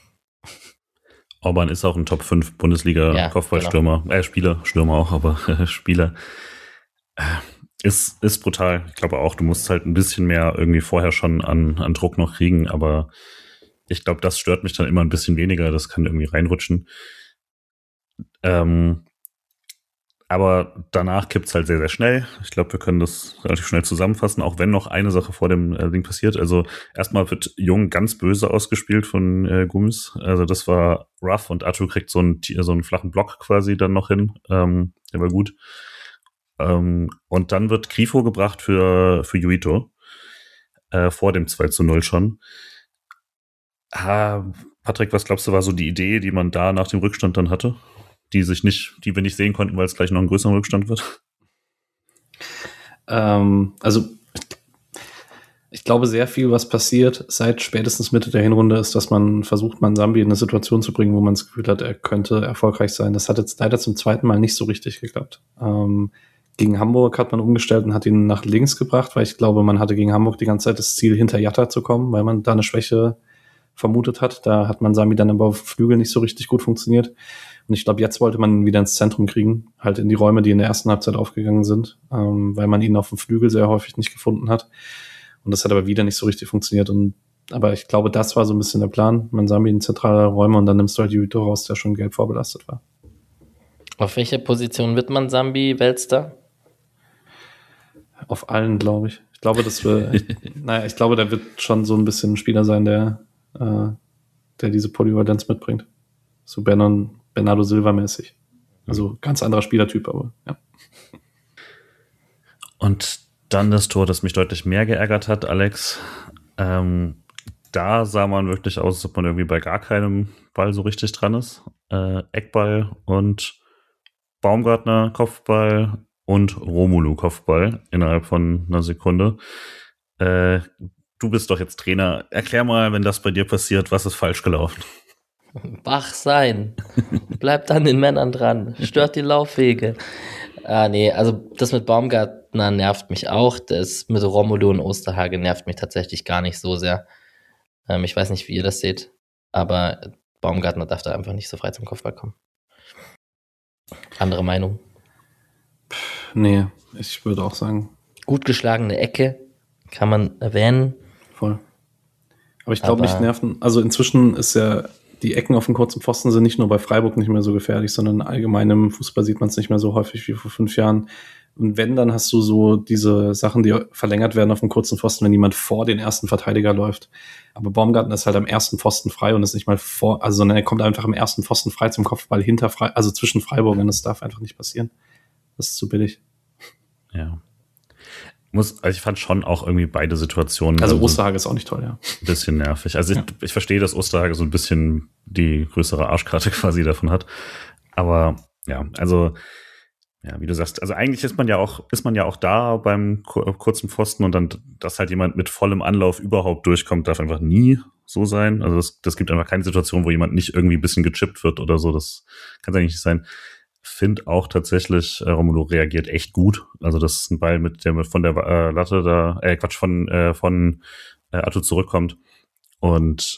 B: Orban ist auch ein Top 5 Bundesliga-Kopfballstürmer. Genau. Stürmer auch, aber Spieler. Ist brutal. Ich glaube auch, du musst halt ein bisschen mehr irgendwie vorher schon an Druck noch kriegen, aber ich glaube, das stört mich dann immer ein bisschen weniger. Das kann irgendwie reinrutschen. Aber danach kippt's halt sehr, sehr schnell. Ich glaube, wir können das relativ schnell zusammenfassen, auch wenn noch eine Sache vor dem Ding passiert. Also erstmal wird Jung ganz böse ausgespielt von Gummis. Also das war rough und Attu kriegt so einen flachen Block quasi dann noch hin. Der war gut. Und dann wird Grifo gebracht für Juito. Vor dem 2-0 schon. Patrick, was glaubst du, war so die Idee, die man da nach dem Rückstand dann hatte? Die wir nicht sehen konnten, weil es gleich noch ein größerer Rückstand wird?
C: Also glaube, sehr viel, was passiert seit spätestens Mitte der Hinrunde, ist, dass man versucht, Mansambi in eine Situation zu bringen, wo man das Gefühl hat, er könnte erfolgreich sein. Das hat jetzt leider zum zweiten Mal nicht so richtig geklappt. Gegen Hamburg hat man umgestellt und hat ihn nach links gebracht, weil ich glaube, man hatte gegen Hamburg die ganze Zeit das Ziel, hinter Jatta zu kommen, weil man da eine Schwäche vermutet hat. Da hat Mansambi dann aber auf Flügel nicht so richtig gut funktioniert. Und ich glaube, jetzt wollte man ihn wieder ins Zentrum kriegen, halt in die Räume, die in der ersten Halbzeit aufgegangen sind, weil man ihn auf dem Flügel sehr häufig nicht gefunden hat. Und das hat aber wieder nicht so richtig funktioniert. Aber ich glaube, das war so ein bisschen der Plan. Mansambi in zentrale Räume und dann nimmst du halt Juito raus, der schon gelb vorbelastet war.
A: Auf welcher Position wird Mansambi Weltstar?
C: Auf allen, glaube ich. Ich glaube, ich glaube, der wird schon so ein bisschen ein Spieler sein, der diese Polyvalenz mitbringt. So Bernardo Silva-mäßig. Also ganz anderer Spielertyp, aber ja.
B: Und dann das Tor, das mich deutlich mehr geärgert hat, Alex. Da sah man wirklich aus, als ob man irgendwie bei gar keinem Ball so richtig dran ist. Eckball und Baumgartner Kopfball und Romulu Kopfball innerhalb von einer Sekunde. Du bist doch jetzt Trainer. Erklär mal, wenn das bei dir passiert, was ist falsch gelaufen?
A: Wach sein. Bleibt an den Männern dran. Stört die Laufwege. Nee, also das mit Baumgartner nervt mich auch. Das mit Romulu und Osterhage nervt mich tatsächlich gar nicht so sehr. Ich weiß nicht, wie ihr das seht, aber Baumgartner darf da einfach nicht so frei zum Kopfball kommen. Andere Meinung?
C: Nee, ich würde auch sagen.
A: Gut geschlagene Ecke, kann man erwähnen.
C: Voll. Aber ich glaube, mich nerven, also inzwischen ist ja, die Ecken auf dem kurzen Pfosten sind nicht nur bei Freiburg nicht mehr so gefährlich, sondern allgemein im Fußball sieht man es nicht mehr so häufig wie vor 5 Jahren. Und wenn, dann hast du so diese Sachen, die verlängert werden auf dem kurzen Pfosten, wenn jemand vor den ersten Verteidiger läuft. Aber Baumgartner ist halt am ersten Pfosten frei und ist nicht mal sondern er kommt einfach am ersten Pfosten frei zum Kopfball also zwischen Freiburg, und das darf einfach nicht passieren. Das ist zu billig.
B: Ja. Also ich fand schon auch irgendwie beide Situationen.
C: Also Osterhage ist auch nicht toll, ja.
B: Ein bisschen nervig. Also ich verstehe, dass Osterhage so ein bisschen die größere Arschkarte quasi davon hat. Aber ja, also ja, wie du sagst, also eigentlich ist man ja auch da beim kurzen Pfosten und dann, dass halt jemand mit vollem Anlauf überhaupt durchkommt, darf einfach nie so sein. Also das gibt einfach keine Situation, wo jemand nicht irgendwie ein bisschen gechippt wird oder so. Das kann es eigentlich nicht sein. Find auch tatsächlich, Romulu reagiert echt gut. Also das ist ein Ball, der von der Latte da, von Attu zurückkommt und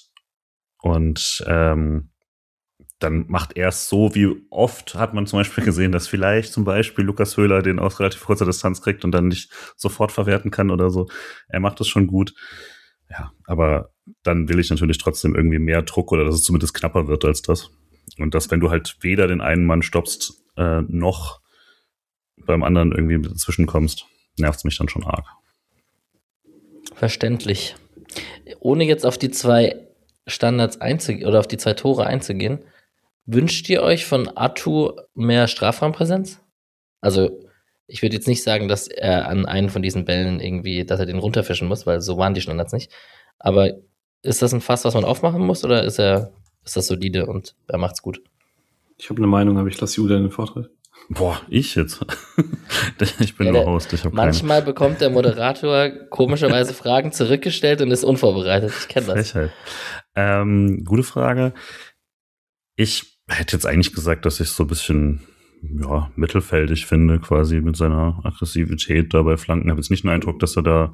B: dann macht er es so, wie oft hat man zum Beispiel gesehen, dass vielleicht zum Beispiel Lukas Höhler den aus relativ kurzer Distanz kriegt und dann nicht sofort verwerten kann oder so. Er macht das schon gut. Ja, aber dann will ich natürlich trotzdem irgendwie mehr Druck oder dass es zumindest knapper wird als das. Und dass, wenn du halt weder den einen Mann stoppst, noch beim anderen irgendwie dazwischen kommst, nervt es mich dann schon arg.
A: Verständlich. Ohne jetzt auf die 2 Standards einzugehen oder auf die 2 Tore einzugehen, wünscht ihr euch von Attu mehr Strafraumpräsenz? Also, ich würde jetzt nicht sagen, dass er an einen von diesen Bällen irgendwie, dass er den runterfischen muss, weil so waren die Standards nicht. Aber ist das ein Fass, was man aufmachen muss, oder ist das solide und er macht's gut?
C: Ich habe eine Meinung, aber ich lasse Julia den Vortritt.
B: Boah, ich jetzt? Ich bin nur Host.
A: Manchmal bekommt der Moderator komischerweise Fragen zurückgestellt und ist unvorbereitet. Ich kenne das.
B: Gute Frage. Ich hätte jetzt eigentlich gesagt, dass ich so ein bisschen mittelfeldig finde, quasi mit seiner Aggressivität da bei Flanken. Ich habe jetzt nicht den Eindruck, dass er da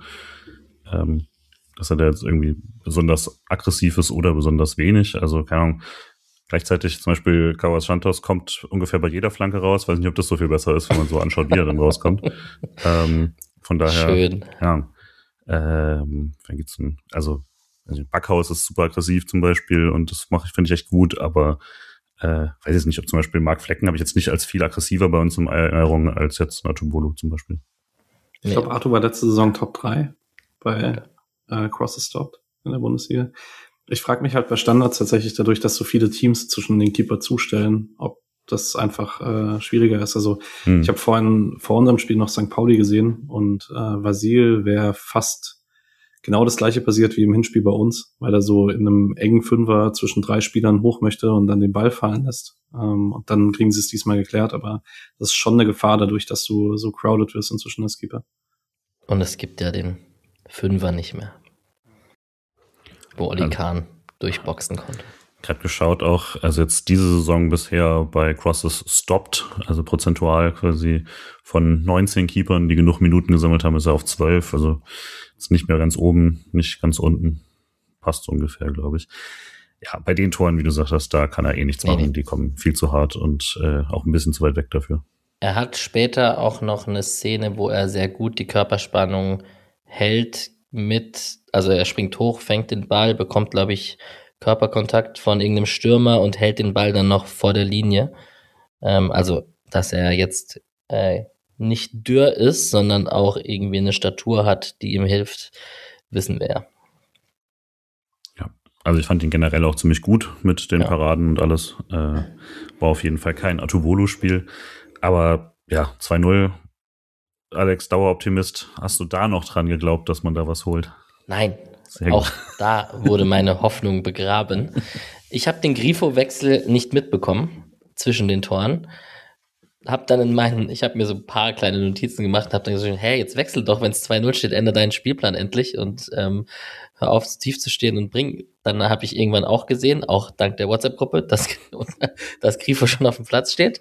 B: jetzt irgendwie besonders aggressiv ist oder besonders wenig. Also, keine Ahnung. Gleichzeitig zum Beispiel Kauas Santos kommt ungefähr bei jeder Flanke raus. Weiß nicht, ob das so viel besser ist, wenn man so anschaut, wie er dann rauskommt. Von daher. Schön. Ja. Dann gibt's also Backhaus ist super aggressiv zum Beispiel und das finde ich echt gut, aber weiß jetzt nicht, ob zum Beispiel Marc Flecken habe ich jetzt nicht als viel aggressiver bei uns in Erinnerung als jetzt Natumbolo zum Beispiel.
C: Ich glaube, Arthur war letzte Saison Top 3 bei Crosses Stopped in der Bundesliga. Ich frage mich halt bei Standards tatsächlich dadurch, dass so viele Teams zwischen den Keeper zustellen, ob das einfach schwieriger ist. Also ich habe vorhin vor unserem Spiel noch St. Pauli gesehen und Vasil wäre fast genau das gleiche passiert wie im Hinspiel bei uns, weil er so in einem engen Fünfer zwischen 3 Spielern hoch möchte und dann den Ball fallen lässt. Und dann kriegen sie es diesmal geklärt, aber das ist schon eine Gefahr dadurch, dass du so crowded wirst inzwischen als Keeper.
A: Und es gibt ja den Fünfer nicht mehr. wo Oli Kahn durchboxen konnte.
B: Gerade geschaut auch, also jetzt diese Saison bisher bei Crosses stoppt, also prozentual quasi von 19 Keepern, die genug Minuten gesammelt haben, ist er auf 12, also ist nicht mehr ganz oben, nicht ganz unten, passt ungefähr, glaube ich. Ja, bei den Toren, wie du gesagt hast, da kann er eh nichts machen, die kommen viel zu hart und auch ein bisschen zu weit weg dafür.
A: Er hat später auch noch eine Szene, wo er sehr gut die Körperspannung hält also er springt hoch, fängt den Ball, bekommt, glaube ich, Körperkontakt von irgendeinem Stürmer und hält den Ball dann noch vor der Linie. Also, dass er jetzt nicht dürr ist, sondern auch irgendwie eine Statur hat, die ihm hilft, wissen wir ja.
B: Ja, also ich fand ihn generell auch ziemlich gut mit den Paraden und alles. War auf jeden Fall kein Atubolo-Spiel. Aber ja, 2-0. Alex, Daueroptimist, hast du da noch dran geglaubt, dass man da was holt?
A: Nein, auch da wurde meine Hoffnung begraben. Ich habe den Grifo-Wechsel nicht mitbekommen zwischen den Toren. Ich habe mir so ein paar kleine Notizen gemacht und habe dann gesagt, hey, jetzt wechsel doch, wenn es 2-0 steht, ändere deinen Spielplan endlich und hör auf, zu tief zu stehen und bring. Dann habe ich irgendwann auch gesehen, auch dank der WhatsApp-Gruppe, dass Grifo schon auf dem Platz steht.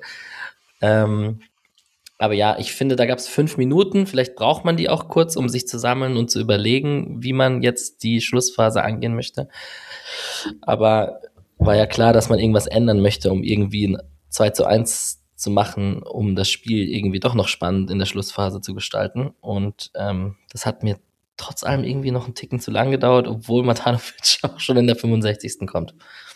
A: Aber ja, ich finde, da gab es 5 Minuten. Vielleicht braucht man die auch kurz, um sich zu sammeln und zu überlegen, wie man jetzt die Schlussphase angehen möchte. Aber war ja klar, dass man irgendwas ändern möchte, um irgendwie ein 2-1 zu machen, um das Spiel irgendwie doch noch spannend in der Schlussphase zu gestalten. Und das hat mir trotz allem irgendwie noch einen Ticken zu lang gedauert, obwohl Matanovic auch schon in der 65. kommt.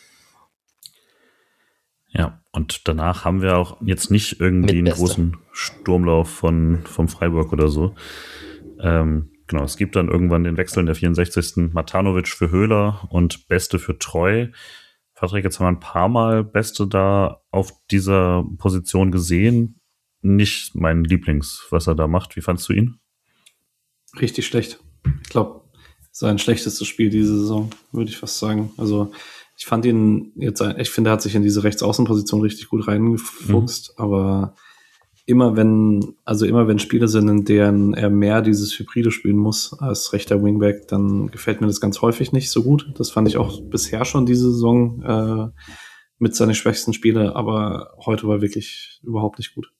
B: Ja, und danach haben wir auch jetzt nicht irgendwie einen großen Sturmlauf vom Freiburg oder so. Genau, es gibt dann irgendwann den Wechsel in der 64. Matanovic für Höhler und Beste für Treu. Patrick, jetzt haben wir ein paar Mal Beste da auf dieser Position gesehen. Nicht mein Lieblings, was er da macht. Wie fandst du ihn?
C: Richtig schlecht. Ich glaube, sein schlechtestes Spiel diese Saison, würde ich fast sagen. Also ich fand ihn jetzt, ich finde, er hat sich in diese Rechtsaußenposition richtig gut reingefuchst, aber immer wenn Spiele sind, in denen er mehr dieses Hybride spielen muss als rechter Wingback, dann gefällt mir das ganz häufig nicht so gut. Das fand ich auch bisher schon diese Saison mit seinen schwächsten Spiele, aber heute war wirklich überhaupt nicht gut.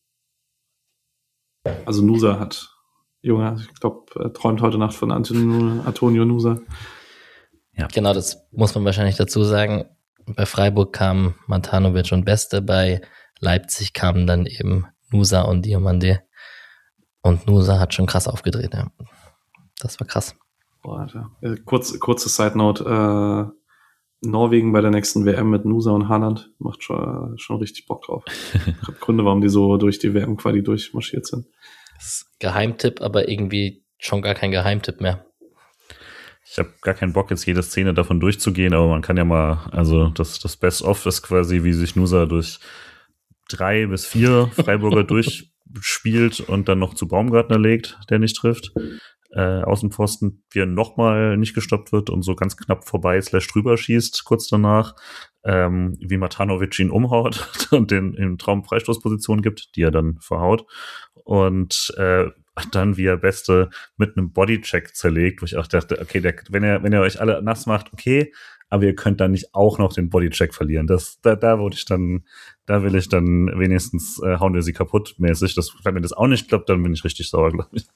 C: Also Nusa Junge, ich glaube, träumt heute Nacht von Antonio Nusa.
A: Ja. Genau, das muss man wahrscheinlich dazu sagen. Bei Freiburg kamen Matanovic und Beste, bei Leipzig kamen dann eben Nusa und Diomande. Und Nusa hat schon krass aufgedreht, ja. Das war krass.
C: Boah, Alter. Kurze Side-Note. Norwegen bei der nächsten WM mit Nusa und Haaland macht schon richtig Bock drauf. Ich habe Gründe, warum die so durch die WM-Quali durchmarschiert sind.
A: Das ist Geheimtipp, aber irgendwie schon gar kein Geheimtipp mehr.
B: Ich habe gar keinen Bock, jetzt jede Szene davon durchzugehen, aber man kann ja mal, also das Best-of ist quasi, wie sich Nusa durch 3 bis 4 Freiburger durchspielt und dann noch zu Baumgartner legt, der nicht trifft. Außenpfosten, wie er nochmal nicht gestoppt wird und so ganz knapp vorbei / drüber schießt, kurz danach, wie Matanovic ihn umhaut und den in Traum-Freistoßposition gibt, die er dann verhaut. Und dann wie er Beste mit einem Bodycheck zerlegt, wo ich auch dachte, okay, wenn ihr euch alle nass macht, okay, aber ihr könnt dann nicht auch noch den Bodycheck verlieren. Da will ich dann wenigstens hauen wir sie kaputt mäßig. Wenn mir das auch nicht klappt, dann bin ich richtig sauer, glaube ich.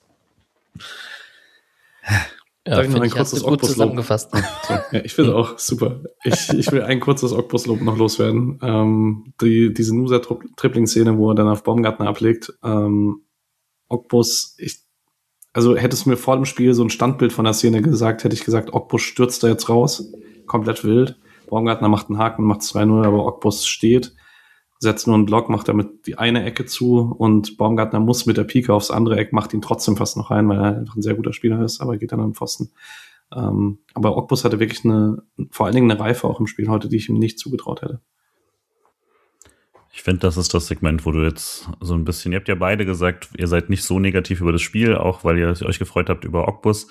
C: Ja, ich noch ein kurzes
A: gut zusammengefasst.
C: Ja, ich finde auch super. Ich will ein kurzes Ogbus-Lob noch loswerden. Diese Nusa-Tripling-Szene, wo er dann auf Baumgartner ablegt. Ogbus, also hättest du mir vor dem Spiel so ein Standbild von der Szene gesagt, hätte ich gesagt, Ogbus stürzt da jetzt raus. Komplett wild. Baumgartner macht einen Haken, macht 2-0, aber Ogbus steht, setzt nur einen Block, macht damit die eine Ecke zu und Baumgartner muss mit der Pike aufs andere Eck, macht ihn trotzdem fast noch rein, weil er einfach ein sehr guter Spieler ist, aber geht dann am Pfosten. Aber Ogbus hatte wirklich vor allen Dingen eine Reife auch im Spiel heute, die ich ihm nicht zugetraut hätte.
B: Ich finde, das ist das Segment, wo du jetzt so ein bisschen, ihr habt ja beide gesagt, ihr seid nicht so negativ über das Spiel, auch weil ihr euch gefreut habt über Ogbus.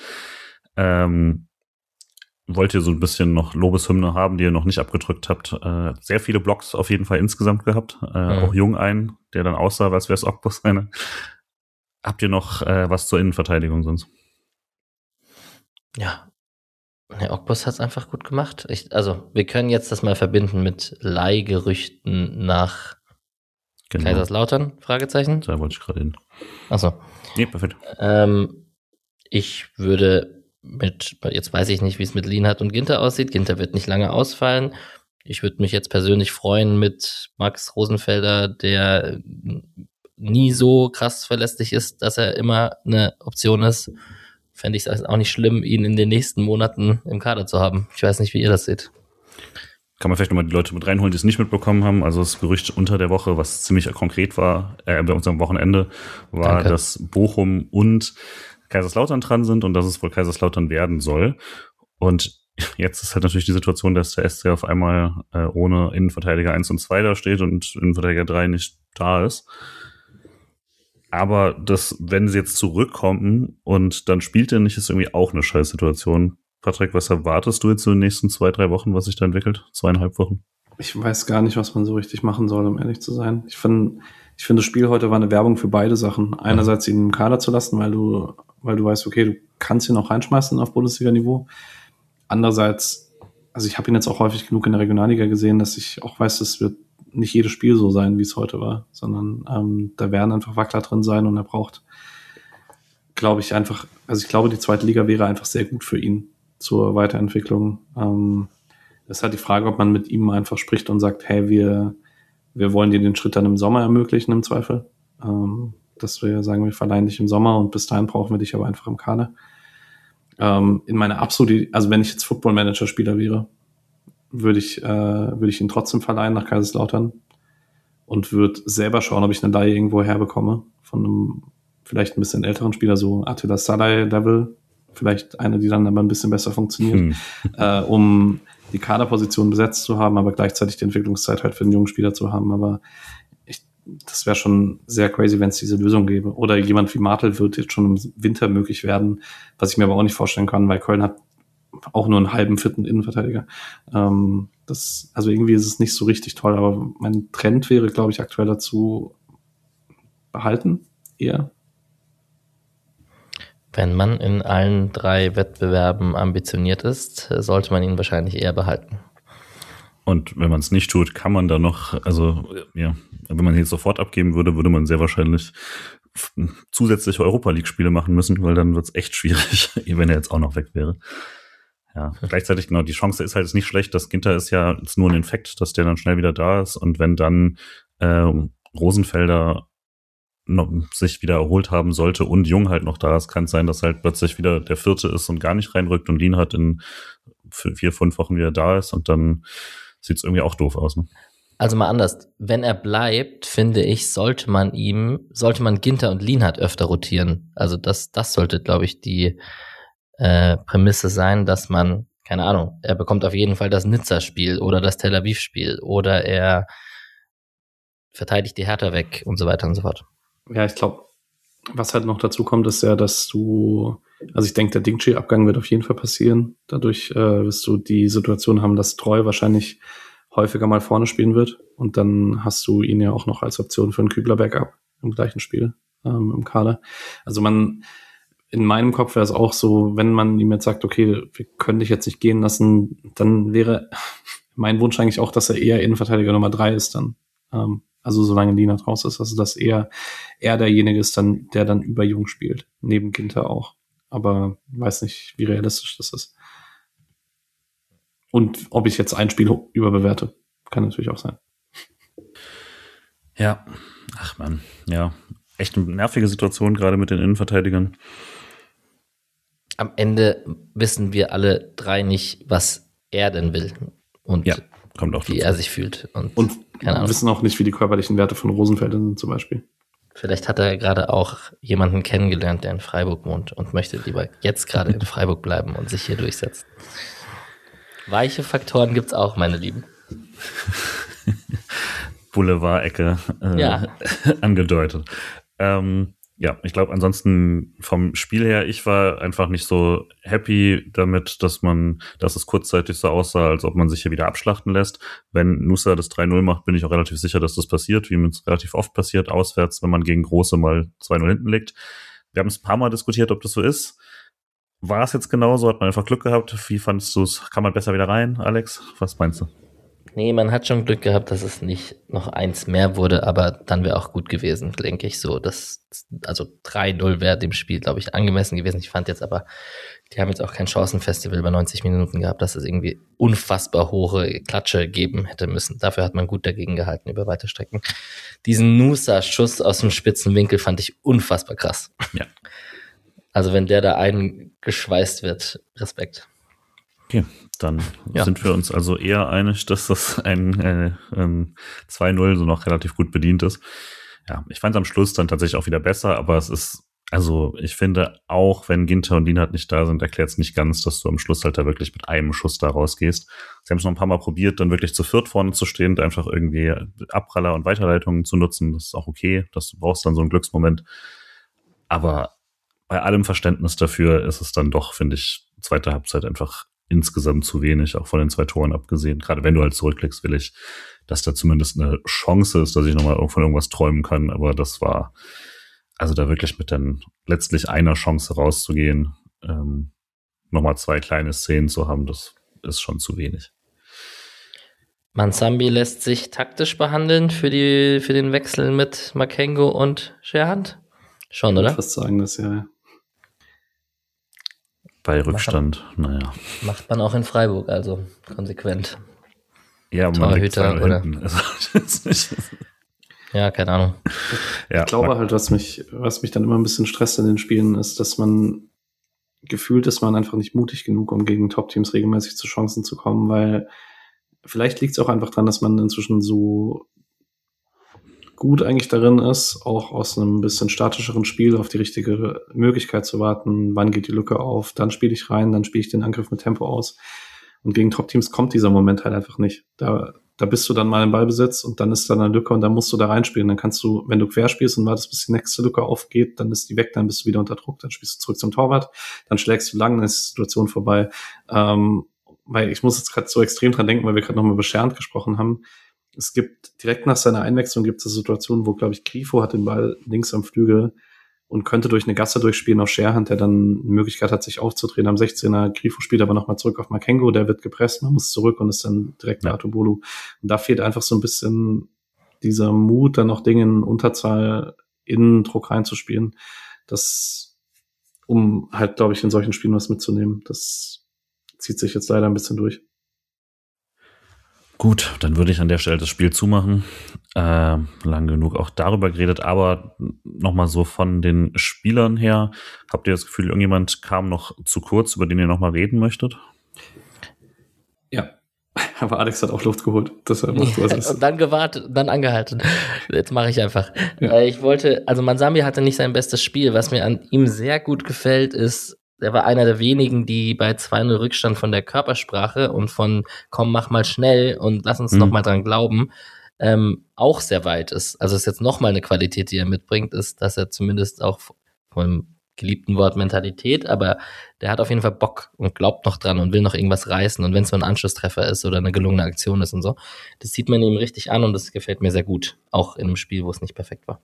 B: Wollt ihr so ein bisschen noch Lobeshymne haben, die ihr noch nicht abgedrückt habt. Sehr viele Blocks auf jeden Fall insgesamt gehabt. Auch Jung der dann aussah, als wäre es Ogbus eine. Habt ihr noch was zur Innenverteidigung sonst?
A: Ja, Herr Ogbos hat es einfach gut gemacht. Also, wir können jetzt das mal verbinden mit Leihgerüchten nach Kaiserslautern? Fragezeichen.
B: Da wollte ich gerade hin.
A: Achso.
B: Nee, perfekt.
A: Ich würde jetzt weiß ich nicht, wie es mit Lienhardt und Ginter aussieht. Ginter wird nicht lange ausfallen. Ich würde mich jetzt persönlich freuen mit Max Rosenfelder, der nie so krass verlässlich ist, dass er immer eine Option ist. Fände ich es auch nicht schlimm, ihn in den nächsten Monaten im Kader zu haben. Ich weiß nicht, wie ihr das seht.
B: Kann man vielleicht nochmal die Leute mit reinholen, die es nicht mitbekommen haben. Also das Gerücht unter der Woche, was ziemlich konkret war, bei unserem Wochenende, war, dass Bochum und Kaiserslautern dran sind und dass es wohl Kaiserslautern werden soll. Und jetzt ist halt natürlich die Situation, dass der SC auf einmal ohne Innenverteidiger 1 und 2 da steht und Innenverteidiger 3 nicht da ist. Aber wenn sie jetzt zurückkommen und dann spielt er nicht, ist irgendwie auch eine Scheißsituation. Patrick, was erwartest du jetzt so in den nächsten 2-3 Wochen, was sich da entwickelt? 2,5 Wochen?
C: Ich weiß gar nicht, was man so richtig machen soll, um ehrlich zu sein. Ich finde, das Spiel heute war eine Werbung für beide Sachen. Einerseits ihn im Kader zu lassen, weil du weißt, okay, du kannst ihn auch reinschmeißen auf Bundesliga-Niveau. Andererseits, also ich habe ihn jetzt auch häufig genug in der Regionalliga gesehen, dass ich auch weiß, es wird nicht jedes Spiel so sein, wie es heute war, sondern da werden einfach Wackler drin sein und er braucht, glaube ich, einfach, also ich glaube, die zweite Liga wäre einfach sehr gut für ihn zur Weiterentwicklung. Das ist halt die Frage, ob man mit ihm einfach spricht und sagt, hey, wir wollen dir den Schritt dann im Sommer ermöglichen, im Zweifel. Dass wir sagen, wir verleihen dich im Sommer und bis dahin brauchen wir dich aber einfach im Kader. In meiner absolute, also wenn ich jetzt Football-Manager-Spieler wäre, würde ich ihn trotzdem verleihen nach Kaiserslautern und würde selber schauen, ob ich eine Leihe irgendwo herbekomme von einem vielleicht ein bisschen älteren Spieler, so Attila Szalai-Level, vielleicht eine, die dann aber ein bisschen besser funktioniert, um die Kaderposition besetzt zu haben, aber gleichzeitig die Entwicklungszeit halt für den jungen Spieler zu haben. Aber das wäre schon sehr crazy, wenn es diese Lösung gäbe. Oder jemand wie Martel wird jetzt schon im Winter möglich werden, was ich mir aber auch nicht vorstellen kann, weil Köln hat auch nur einen halben fitten Innenverteidiger. Also irgendwie ist es nicht so richtig toll, aber mein Trend wäre, glaube ich, aktuell dazu behalten, eher.
A: Wenn man in allen 3 Wettbewerben ambitioniert ist, sollte man ihn wahrscheinlich eher behalten.
B: Und wenn man es nicht tut, kann man da noch, also ja, wenn man ihn jetzt sofort abgeben würde, würde man sehr wahrscheinlich zusätzliche Europa-League-Spiele machen müssen, weil dann wird es echt schwierig, wenn er jetzt auch noch weg wäre. Ja, gleichzeitig, genau, die Chance ist halt jetzt nicht schlecht. Das Ginter ist ja jetzt nur ein Infekt, dass der dann schnell wieder da ist. Und wenn dann Rosenfelder noch sich wieder erholt haben sollte und Jung halt noch da ist, kann es sein, dass halt plötzlich wieder der Vierte ist und gar nicht reinrückt und Lienhardt in 4-5 Wochen wieder da ist und dann sieht es irgendwie auch doof aus. Ne?
A: Also mal anders, wenn er bleibt, finde ich, sollte man Ginter und Lienhardt öfter rotieren. Also das sollte, glaube ich, die Prämisse sein, dass man, keine Ahnung, er bekommt auf jeden Fall das Nizza-Spiel oder das Tel Aviv-Spiel oder er verteidigt die Hertha weg und so weiter und so fort.
C: Ja, ich glaube, was halt noch dazu kommt, ist ja, dass also ich denke, der Dingchi-Abgang wird auf jeden Fall passieren. Dadurch wirst du die Situation haben, dass Treu wahrscheinlich häufiger mal vorne spielen wird und dann hast du ihn ja auch noch als Option für einen Kübler-Backup im gleichen Spiel im Kader. Also in meinem Kopf wäre es auch so, wenn man ihm jetzt sagt, okay, wir können dich jetzt nicht gehen lassen, dann wäre mein Wunsch eigentlich auch, dass er eher Innenverteidiger Nummer 3 ist dann. Also solange Lienhardt raus ist, also dass er derjenige ist, der dann über Jung spielt, neben Ginter auch. Aber ich weiß nicht, wie realistisch das ist. Und ob ich jetzt ein Spiel überbewerte, kann natürlich auch sein.
B: Ja, ach man, ja. Echt eine nervige Situation, gerade mit den Innenverteidigern.
A: Am Ende wissen wir alle 3 nicht, was er denn will und
B: ja, kommt auch
A: wie er sich fühlt. Und
C: wir wissen auch nicht, wie die körperlichen Werte von Rosenfelder sind zum Beispiel.
A: Vielleicht hat er gerade auch jemanden kennengelernt, der in Freiburg wohnt und möchte lieber jetzt gerade in Freiburg bleiben und sich hier durchsetzen. Weiche Faktoren gibt's auch, meine Lieben.
B: Boulevard-Ecke angedeutet. Ja, ich glaube ansonsten vom Spiel her, ich war einfach nicht so happy damit, dass es kurzzeitig so aussah, als ob man sich hier wieder abschlachten lässt. Wenn Nusa das 3-0 macht, bin ich auch relativ sicher, dass das passiert, wie es relativ oft passiert, auswärts, wenn man gegen Große mal 2-0 hinten liegt. Wir haben es ein paar Mal diskutiert, ob das so ist. war es jetzt genauso? Hat man einfach Glück gehabt? Wie fandest du es? Kann man besser wieder rein, Alex? Was meinst du?
A: Nee, man hat schon Glück gehabt, dass es nicht noch eins mehr wurde, aber dann wäre auch gut gewesen, denke ich so. Also 3-0 wäre dem Spiel, glaube ich, angemessen gewesen. Ich fand jetzt aber, die haben jetzt auch kein Chancenfestival über 90 Minuten gehabt, dass es irgendwie unfassbar hohe Klatsche geben hätte müssen. Dafür hat man gut dagegen gehalten über weite Strecken. Diesen Nusa-Schuss aus dem spitzen Winkel fand ich unfassbar krass.
B: Ja.
A: Also wenn der da eingeschweißt wird, Respekt.
B: Okay, dann sind wir uns also eher einig, dass das ein 2-0 so noch relativ gut bedient ist. Ja, ich fand es am Schluss dann tatsächlich auch wieder besser, aber es ist, also ich finde, auch wenn Ginter und Lienhardt nicht da sind, erklärt es nicht ganz, dass du am Schluss halt da wirklich mit einem Schuss da rausgehst. Sie haben es noch ein paar Mal probiert, dann wirklich zu viert vorne zu stehen und einfach irgendwie Abpraller und Weiterleitungen zu nutzen. Das ist auch okay, du brauchst dann so einen Glücksmoment. Aber bei allem Verständnis dafür ist es dann doch, finde ich, zweite Halbzeit einfach insgesamt zu wenig, auch von den 2 Toren abgesehen. Gerade wenn du halt zurückblickst, will ich, dass da zumindest eine Chance ist, dass ich nochmal von irgendwas träumen kann. Aber das war, also da wirklich mit dann letztlich einer Chance rauszugehen, nochmal 2 kleine Szenen zu haben, das ist schon zu wenig.
A: Manzambi lässt sich taktisch behandeln für den Wechsel mit Makengo und Scherhand? Schon, oder?
C: Ich würde fast sagen, das ja.
B: Bei Rückstand, naja.
A: Macht man auch in Freiburg, also konsequent.
B: Ja, man liegt 2-0
A: oder
B: hinten. Also,
A: ja, keine Ahnung.
C: Ja, ich glaube halt, was mich dann immer ein bisschen stresst in den Spielen, ist, dass man gefühlt ist man einfach nicht mutig genug, um gegen Top-Teams regelmäßig zu Chancen zu kommen, weil vielleicht liegt es auch einfach dran, dass man inzwischen so gut eigentlich darin ist, auch aus einem bisschen statischeren Spiel auf die richtige Möglichkeit zu warten. Wann geht die Lücke auf? Dann spiele ich rein, dann spiele ich den Angriff mit Tempo aus. Und gegen Top-Teams kommt dieser Moment halt einfach nicht. Da bist du dann mal im Ballbesitz und dann ist da eine Lücke und dann musst du da reinspielen. Dann kannst du, wenn du quer spielst und wartest, bis die nächste Lücke aufgeht, dann ist die weg, dann bist du wieder unter Druck, dann spielst du zurück zum Torwart, dann schlägst du lang, dann ist die Situation vorbei. Weil ich muss jetzt gerade so extrem dran denken, weil wir gerade nochmal über Scherhand gesprochen haben. Es gibt direkt nach seiner Einwechslung gibt es eine Situation, wo, glaube ich, Grifo hat den Ball links am Flügel und könnte durch eine Gasse durchspielen auf Scherhand, der dann eine Möglichkeit hat, sich aufzudrehen am 16er. Grifo spielt aber nochmal zurück auf Makengo, der wird gepresst, man muss zurück und ist dann direkt bei Atubolu. Und da fehlt einfach so ein bisschen dieser Mut, dann noch Dinge in Unterzahl in Druck reinzuspielen. Das, um halt, glaube ich, in solchen Spielen was mitzunehmen. Das zieht sich jetzt leider ein bisschen durch.
B: Gut, dann würde ich an der Stelle das Spiel zumachen. Lang genug auch darüber geredet, aber nochmal so von den Spielern her, habt ihr das Gefühl, irgendjemand kam noch zu kurz, über den ihr nochmal reden möchtet?
C: Ja, aber Alex hat auch Luft geholt. Deshalb machst du es.
A: Und dann gewartet, dann angehalten. Jetzt mache ich einfach.
C: Ja.
A: Also Manzambi hatte nicht sein bestes Spiel. Was mir an ihm sehr gut gefällt, ist, er war einer der wenigen, die bei 2-0 Rückstand von der Körpersprache und von komm, mach mal schnell und lass uns noch mal dran glauben, auch sehr weit ist. Also ist jetzt noch mal eine Qualität, die er mitbringt, ist, dass er zumindest auch vom geliebten Wort Mentalität, aber der hat auf jeden Fall Bock und glaubt noch dran und will noch irgendwas reißen und wenn es nur ein Anschlusstreffer ist oder eine gelungene Aktion ist und so, das sieht man ihm richtig an und das gefällt mir sehr gut, auch in einem Spiel, wo es nicht perfekt war.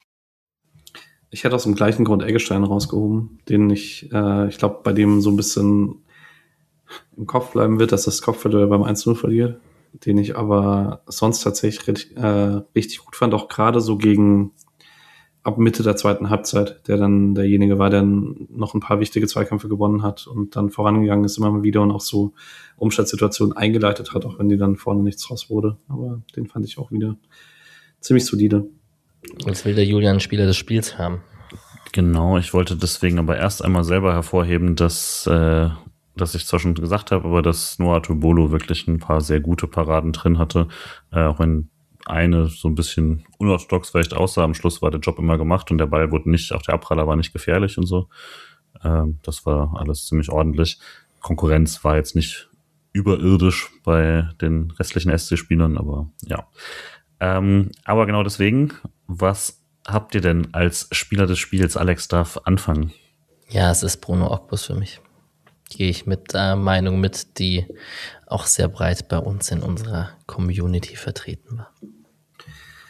C: Ich hätte aus dem gleichen Grund Eggestein rausgehoben, den ich glaube, bei dem so ein bisschen im Kopf bleiben wird, dass das Kopfballduell beim 1-0 verliert, den ich aber sonst tatsächlich richtig gut fand, auch gerade so gegen ab Mitte der zweiten Halbzeit, der dann derjenige war, der noch ein paar wichtige Zweikämpfe gewonnen hat und dann vorangegangen ist immer mal wieder und auch so Umschaltsituationen eingeleitet hat, auch wenn die dann vorne nichts raus wurde. Aber den fand ich auch wieder ziemlich solide.
A: Jetzt will der Julian einen Spieler des Spiels haben.
B: Genau, ich wollte deswegen aber erst einmal selber hervorheben, dass ich zwar schon gesagt habe, aber dass Noah Atubolo wirklich ein paar sehr gute Paraden drin hatte, auch wenn eine so ein bisschen unorthodox vielleicht aussah. Am Schluss war der Job immer gemacht und der Ball wurde nicht, auch der Abpraller war nicht gefährlich und so. Das war alles ziemlich ordentlich. Konkurrenz war jetzt nicht überirdisch bei den restlichen SC-Spielern, aber ja. Aber genau deswegen, was habt ihr denn als Spieler des Spiels? Alex darf anfangen.
A: Ja, es ist Bruno Ogbus für mich. Gehe ich mit der Meinung mit, die auch sehr breit bei uns in unserer Community vertreten war.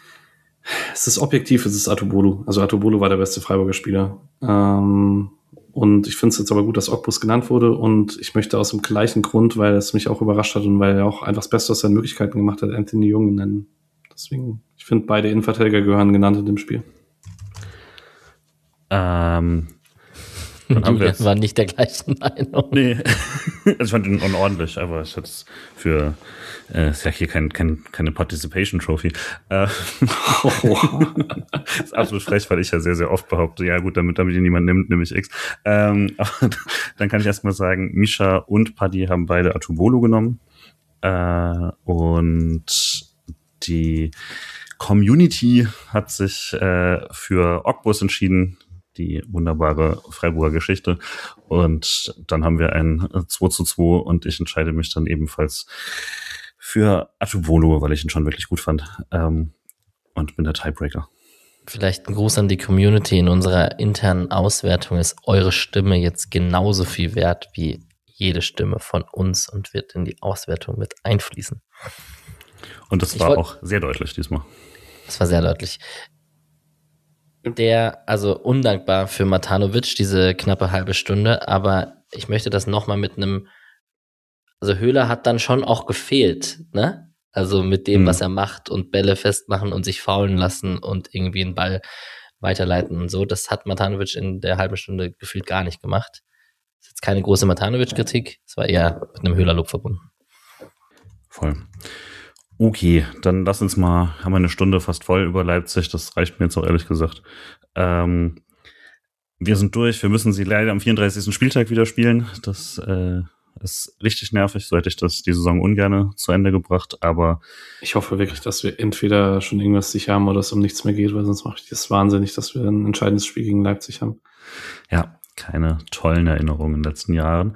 A: Und
C: Es ist objektiv, es ist Atubolo. Also Atubolo war der beste Freiburger Spieler. Und Und ich finde es jetzt aber gut, dass Ogbus genannt wurde. Und ich möchte aus dem gleichen Grund, weil es mich auch überrascht hat und weil er auch einfach das Beste aus seinen Möglichkeiten gemacht hat, Anthony Jung nennen. Deswegen, ich finde, beide Innenverteidiger gehören genannt in dem Spiel.
A: Julian war nicht der gleichen Meinung.
B: Nee, also ich fand ihn unordentlich, aber ich hatte es für, ist ja hier keine Participation Trophy. Ist absolut frech, weil ich ja sehr, sehr oft behaupte, ja gut, damit ihn niemand nimmt, nehme ich X. Aber dann kann ich erstmal sagen, Misha und Paddy haben beide Atubolo genommen. Und die Community hat sich für Ogbus entschieden, die wunderbare Freiburger Geschichte. Und dann haben wir ein 2:2 und ich entscheide mich dann ebenfalls für Atubolo, weil ich ihn schon wirklich gut fand. Und bin der Tiebreaker.
A: Vielleicht ein Gruß an die Community. In unserer internen Auswertung ist eure Stimme jetzt genauso viel wert wie jede Stimme von uns und wird in die Auswertung mit einfließen.
B: Und das war auch sehr deutlich diesmal. Das
A: war sehr deutlich. Also undankbar für Matanovic, diese knappe halbe Stunde, aber ich möchte das nochmal mit also Höhler hat dann schon auch gefehlt, ne? Also mit dem, was er macht und Bälle festmachen und sich faulen lassen und irgendwie einen Ball weiterleiten und so, das hat Matanovic in der halben Stunde gefühlt gar nicht gemacht. Das ist jetzt keine große Matanovic-Kritik, es war eher mit einem Höhler-Lob verbunden.
B: Voll. Okay, dann lass uns mal, haben wir eine Stunde fast voll über Leipzig, das reicht mir jetzt auch ehrlich gesagt. Wir sind durch, wir müssen sie leider am 34. Spieltag wieder spielen. Das ist richtig nervig, so hätte ich das die Saison ungerne zu Ende gebracht, aber
C: ich hoffe wirklich, dass wir entweder schon irgendwas sicher haben oder es um nichts mehr geht, weil sonst mache ich das wahnsinnig, dass wir ein entscheidendes Spiel gegen Leipzig haben.
B: Ja, keine tollen Erinnerungen in den letzten Jahren.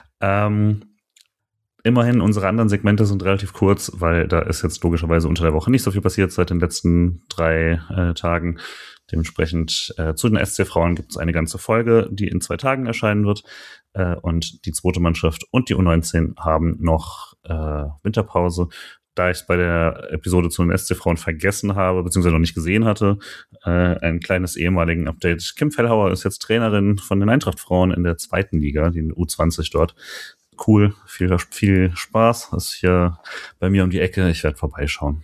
B: Immerhin, unsere anderen Segmente sind relativ kurz, weil da ist jetzt logischerweise unter der Woche nicht so viel passiert seit den letzten 3 Tagen. Dementsprechend zu den SC-Frauen gibt es eine ganze Folge, die in 2 Tagen erscheinen wird. Und die zweite Mannschaft und die U19 haben noch Winterpause. Da ich es bei der Episode zu den SC-Frauen vergessen habe, beziehungsweise noch nicht gesehen hatte, ein kleines ehemaligen Update. Kim Fellhauer ist jetzt Trainerin von den Eintracht-Frauen in der 2. Liga, die U20 dort. Cool, viel Spaß. Das ist hier bei mir um die Ecke. Ich werde vorbeischauen.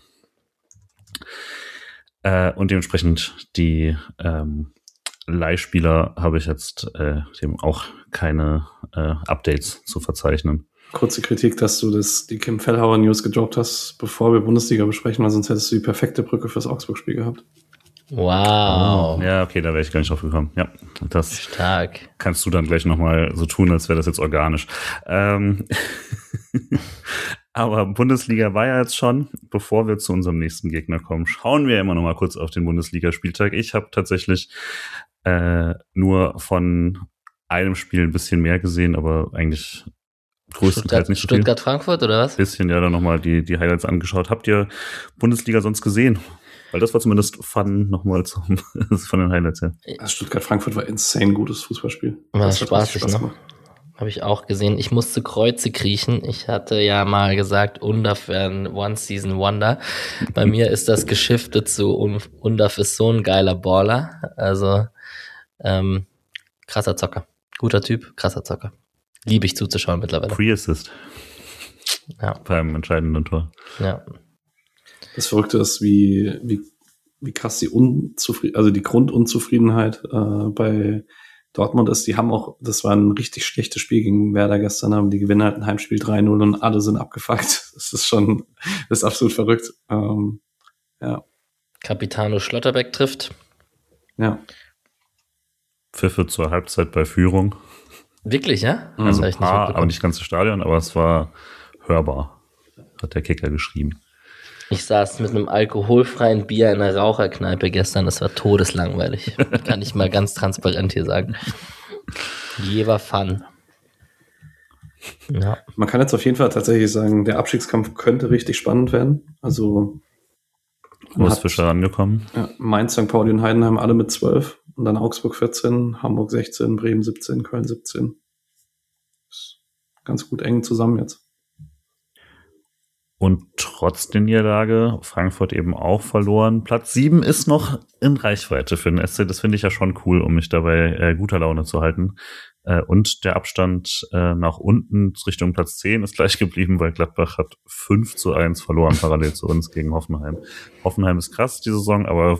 B: Und dementsprechend die Leihspieler habe ich jetzt eben auch keine Updates zu verzeichnen.
C: Kurze Kritik, dass du die Kim Fellhauer News gedroppt hast, bevor wir Bundesliga besprechen, weil sonst hättest du die perfekte Brücke fürs Augsburg-Spiel gehabt.
A: Wow.
B: Ja, okay, da wäre ich gar nicht drauf gekommen. Ja, das
A: stark.
B: Kannst du dann gleich nochmal so tun, als wäre das jetzt organisch. Aber Bundesliga war ja jetzt schon. Bevor wir zu unserem nächsten Gegner kommen, schauen wir immer noch mal kurz auf den Bundesligaspieltag. Ich habe tatsächlich nur von einem Spiel ein bisschen mehr gesehen, aber eigentlich größtenteils nicht so viel.
A: Stuttgart-Frankfurt oder was?
B: Bisschen, ja, dann nochmal die Highlights angeschaut. Habt ihr Bundesliga sonst gesehen? Weil das war zumindest Fun nochmal von den Highlights her.
C: Also Stuttgart-Frankfurt war insane gutes Fußballspiel.
A: War spaßig, ne? Habe ich auch gesehen. Ich musste Kreuze kriechen. Ich hatte ja mal gesagt, Undaf wäre ein One-Season-Wonder. Bei mir ist das geschiftet zu Undaf ist so ein geiler Baller. Also krasser Zocker. Guter Typ, krasser Zocker. Liebe ich zuzuschauen mittlerweile.
B: Pre-Assist.
A: Ja.
B: Beim entscheidenden Tor.
C: Ja. Das Verrückte ist, wie krass die Grundunzufriedenheit bei Dortmund ist. Die haben auch, das war ein richtig schlechtes Spiel gegen Werder gestern, haben die gewinnen halt ein Heimspiel 3-0 und alle sind abgefuckt. Das ist absolut verrückt. Ja.
A: Capitano Schlotterbeck trifft.
C: Ja.
B: Pfiffe zur Halbzeit bei Führung.
A: Wirklich, ja?
B: Also ein paar, aber nicht das ganze Stadion, aber es war hörbar, hat der Kicker geschrieben.
A: Ich saß mit einem alkoholfreien Bier in einer Raucherkneipe gestern, das war todeslangweilig. Kann ich mal ganz transparent hier sagen. Je war Fun.
C: Ja. Man kann jetzt auf jeden Fall tatsächlich sagen, der Abstiegskampf könnte richtig spannend werden. Also
B: wo ist Fischer angekommen?
C: Ja, Mainz, St. Pauli und Heidenheim alle mit 12 und dann Augsburg 14, Hamburg 16, Bremen 17, Köln 17. Ist ganz gut eng zusammen jetzt.
B: Und trotz der Niederlage, Frankfurt eben auch verloren. Platz 7 ist noch in Reichweite für den SC. Das finde ich ja schon cool, um mich dabei guter Laune zu halten. Und der Abstand nach unten Richtung Platz 10 ist gleich geblieben, weil Gladbach hat 5-1 verloren, parallel zu uns gegen Hoffenheim. Hoffenheim ist krass die Saison, aber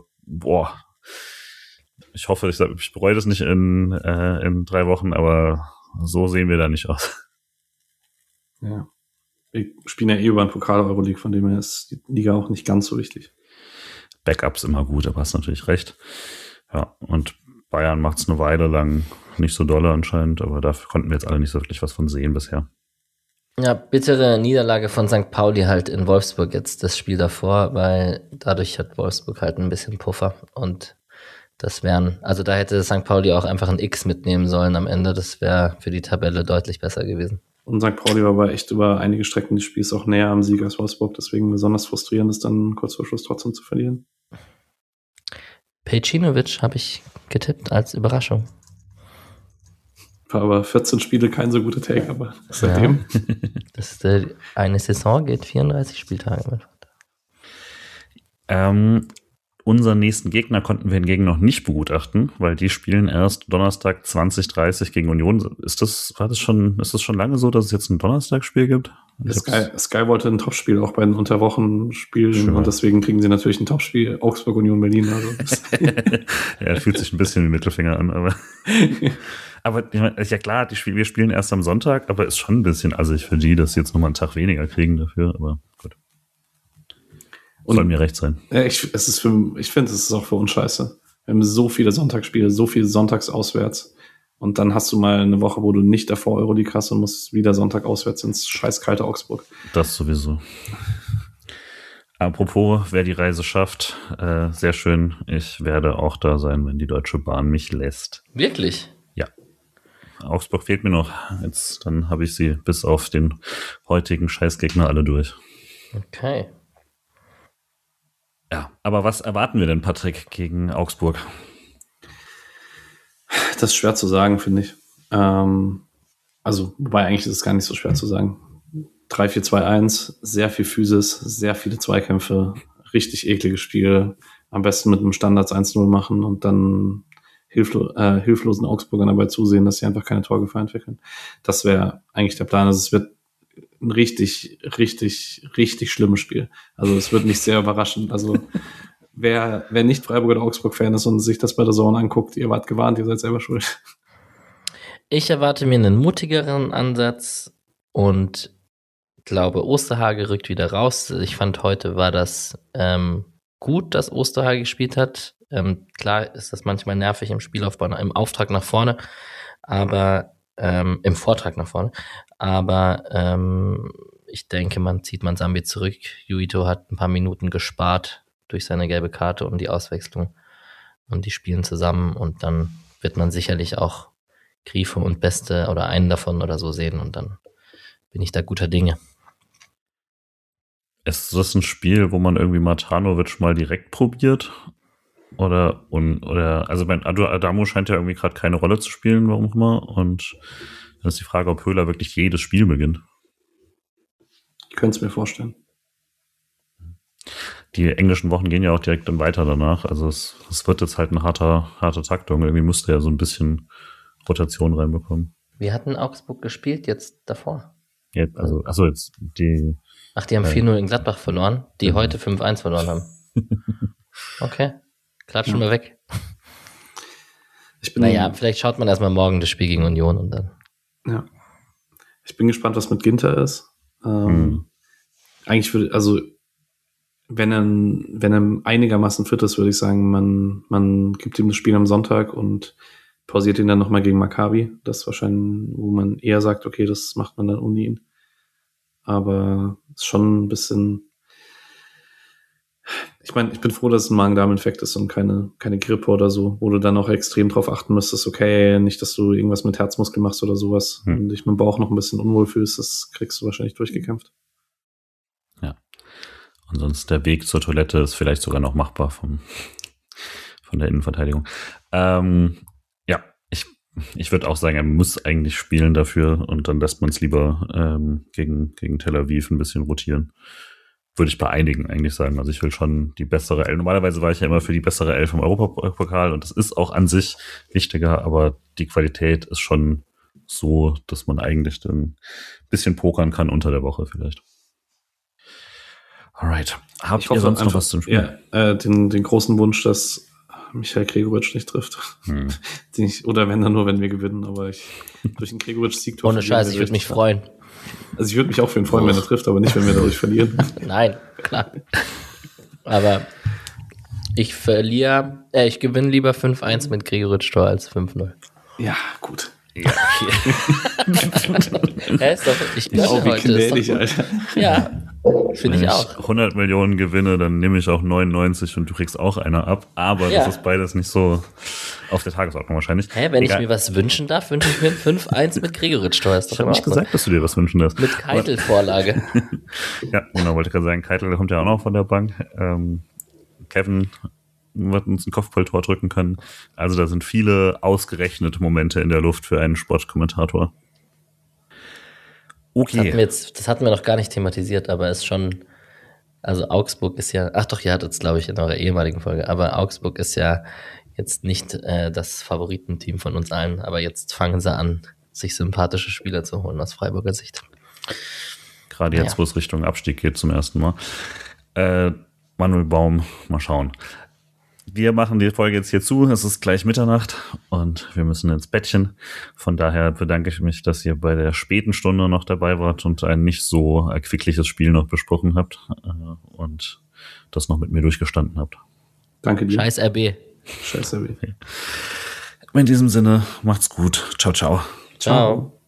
B: ich hoffe, ich bereue das nicht in 3 Wochen, aber so sehen wir da nicht aus.
C: Ja. Wir spielen ja über den Pokal-Euroleague, von dem her ist die Liga auch nicht ganz so wichtig.
B: Backups immer gut, aber hast natürlich recht. Ja, und Bayern macht es eine Weile lang nicht so dolle anscheinend, aber dafür konnten wir jetzt alle nicht so wirklich was von sehen bisher.
A: Ja, bittere Niederlage von St. Pauli halt in Wolfsburg jetzt das Spiel davor, weil dadurch hat Wolfsburg halt ein bisschen Puffer und also da hätte St. Pauli auch einfach ein X mitnehmen sollen am Ende, das wäre für die Tabelle deutlich besser gewesen.
C: Und St. Pauli war aber echt über einige Strecken des Spiels auch näher am Sieg als Wolfsburg, deswegen besonders frustrierend ist dann kurz vor Schluss trotzdem zu verlieren.
A: Pejcinovic habe ich getippt als Überraschung.
C: War aber 14 Spiele kein so guter Take, aber seitdem.
A: Ja, eine Saison geht 34 Spieltage.
B: Unseren nächsten Gegner konnten wir hingegen noch nicht begutachten, weil die spielen erst Donnerstag 20:30 gegen Union. Ist das schon lange so, dass es jetzt ein Donnerstagsspiel gibt?
C: Sky wollte ein Topspiel auch bei den Unterwochen spielen. Schön. Und deswegen kriegen sie natürlich ein Topspiel Augsburg Union Berlin. Also.
B: Ja, fühlt sich ein bisschen wie Mittelfinger an, aber ja klar, wir spielen erst am Sonntag, aber ist schon ein bisschen assig für die, dass sie jetzt nochmal einen Tag weniger kriegen dafür, aber gut. Soll mir recht sein.
C: Ich finde, es ist auch für uns scheiße. Wir haben so viele Sonntagsspiele, so viele sonntags auswärts. Und dann hast du mal eine Woche, wo du nicht davor Euroleague hast und musst wieder Sonntag auswärts ins scheiß kalte Augsburg.
B: Das sowieso. Apropos, wer die Reise schafft, sehr schön. Ich werde auch da sein, wenn die Deutsche Bahn mich lässt.
A: Wirklich?
B: Ja. Augsburg fehlt mir noch. Dann habe ich sie bis auf den heutigen Scheißgegner alle durch.
A: Okay.
B: Ja, aber was erwarten wir denn, Patrick, gegen Augsburg?
C: Das ist schwer zu sagen, finde ich. Wobei eigentlich ist es gar nicht so schwer zu sagen. 3-4-2-1, sehr viel Physis, sehr viele Zweikämpfe, richtig ekliges Spiel. Am besten mit einem Standards 1-0 machen und dann hilflosen Augsburgern dabei zusehen, dass sie einfach keine Torgefahr entwickeln. Das wäre eigentlich der Plan. Also es wird ein richtig, richtig, richtig schlimmes Spiel. Also es wird nicht sehr überraschend. Also wer nicht Freiburg oder Augsburg-Fan ist und sich das bei der Zone anguckt, ihr wart gewarnt, ihr seid selber schuld.
A: Ich erwarte mir einen mutigeren Ansatz und glaube, Osterhage rückt wieder raus. Ich fand, heute war das gut, dass Osterhage gespielt hat. Klar ist das manchmal nervig im Spielaufbau, im Auftrag nach vorne, aber im Vortrag nach vorne. Aber ich denke, man zieht Mansambi zurück. Juito hat ein paar Minuten gespart durch seine gelbe Karte und die Auswechslung. Und die spielen zusammen und dann wird man sicherlich auch Grifo und Beste oder einen davon oder so sehen und dann bin ich da guter Dinge.
B: Ist das ein Spiel, wo man irgendwie Matanovic mal direkt probiert? Oder also mein Adamo scheint ja irgendwie gerade keine Rolle zu spielen, warum auch immer. Und dann ist die Frage, ob Höhler wirklich jedes Spiel beginnt.
C: Ich könnte es mir vorstellen.
B: Die englischen Wochen gehen ja auch direkt dann weiter danach. Also es wird jetzt halt eine harte Taktung. Irgendwie musste er ja so ein bisschen Rotation reinbekommen.
A: Wir hatten Augsburg gespielt jetzt davor.
B: Ja, jetzt die.
A: Ach, die haben 4-0 in Gladbach verloren, die heute 5-1 verloren haben. Okay, klatschen wir weg. Vielleicht schaut man erstmal morgen das Spiel gegen Union und dann.
C: Ja. Ich bin gespannt, was mit Ginter ist. Eigentlich wenn er einigermaßen fit ist, würde ich sagen, man gibt ihm das Spiel am Sonntag und pausiert ihn dann nochmal gegen Maccabi. Das ist wahrscheinlich, wo man eher sagt, okay, das macht man dann ohne ihn. Aber ist schon ein bisschen. Ich meine, ich bin froh, dass es ein Magen-Darm-Infekt ist und keine Grippe oder so, wo du dann auch extrem drauf achten müsstest, okay, nicht, dass du irgendwas mit Herzmuskel machst oder sowas und dich mit dem Bauch noch ein bisschen unwohl fühlst, das kriegst du wahrscheinlich durchgekämpft.
B: Ja. Und sonst der Weg zur Toilette ist vielleicht sogar noch machbar von der Innenverteidigung. Ja, ich Ich würde auch sagen, er muss eigentlich spielen dafür und dann lässt man es lieber gegen Tel Aviv ein bisschen rotieren. Würde ich bei einigen eigentlich sagen. Also ich will schon die bessere Elf. Normalerweise war ich ja immer für die bessere Elf im Europapokal und das ist auch an sich wichtiger, aber die Qualität ist schon so, dass man eigentlich dann ein bisschen pokern kann unter der Woche vielleicht. Alright. Habt ihr sonst noch was zum Spiel?
C: Ja, den großen Wunsch, dass Michael Gregoritsch nicht trifft. Oder wenn dann nur, wenn wir gewinnen, aber durch den Gregoritsch-Sieg.
A: Ohne Scheiß, ich würde mich freuen.
C: Also ich würde mich auch für ihn freuen, wenn er trifft, aber nicht, wenn wir dadurch verlieren.
A: Nein, klar. Aber ich gewinne lieber 5-1 mit Gregoritsch-Tor als 5-0.
C: Ja, gut.
B: Ja, okay.
A: Ist doch, ich gönne heute.
C: Gnädig, Alter.
A: Ja, finde ich auch.
B: 100 Millionen gewinne, dann nehme ich auch 99 und du kriegst auch einer ab. Aber das ist beides nicht so auf der Tagesordnung wahrscheinlich.
A: Wenn ich mir was wünschen darf, wünsche ich mir 5-1 mit Gregoritsch-Tor.
B: Ich habe nicht gesagt, dass du dir was wünschen darfst.
A: Mit Keitel-Vorlage.
B: Ja, genau, wollte gerade sagen, Keitel kommt ja auch noch von der Bank. Kevin wird uns ein Kopfballtor drücken können. Also da sind viele ausgerechnete Momente in der Luft für einen Sportkommentator. Okay.
A: Das hatten wir noch gar nicht thematisiert, aber ist schon, also Augsburg ist ja, ach doch, ihr hattet es, glaube ich, in eurer ehemaligen Folge, aber Augsburg ist ja jetzt nicht das Favoritenteam von uns allen, aber jetzt fangen sie an, sich sympathische Spieler zu holen aus Freiburger Sicht.
B: Gerade jetzt, wo es Richtung Abstieg geht zum ersten Mal. Manuel Baum, mal schauen. Wir machen die Folge jetzt hier zu. Es ist gleich Mitternacht und wir müssen ins Bettchen. Von daher bedanke ich mich, dass ihr bei der späten Stunde noch dabei wart und ein nicht so erquickliches Spiel noch besprochen habt und das noch mit mir durchgestanden habt.
C: Danke dir.
A: Scheiß RB.
C: Scheiß RB.
B: In diesem Sinne, macht's gut. Ciao, ciao.
A: Ciao.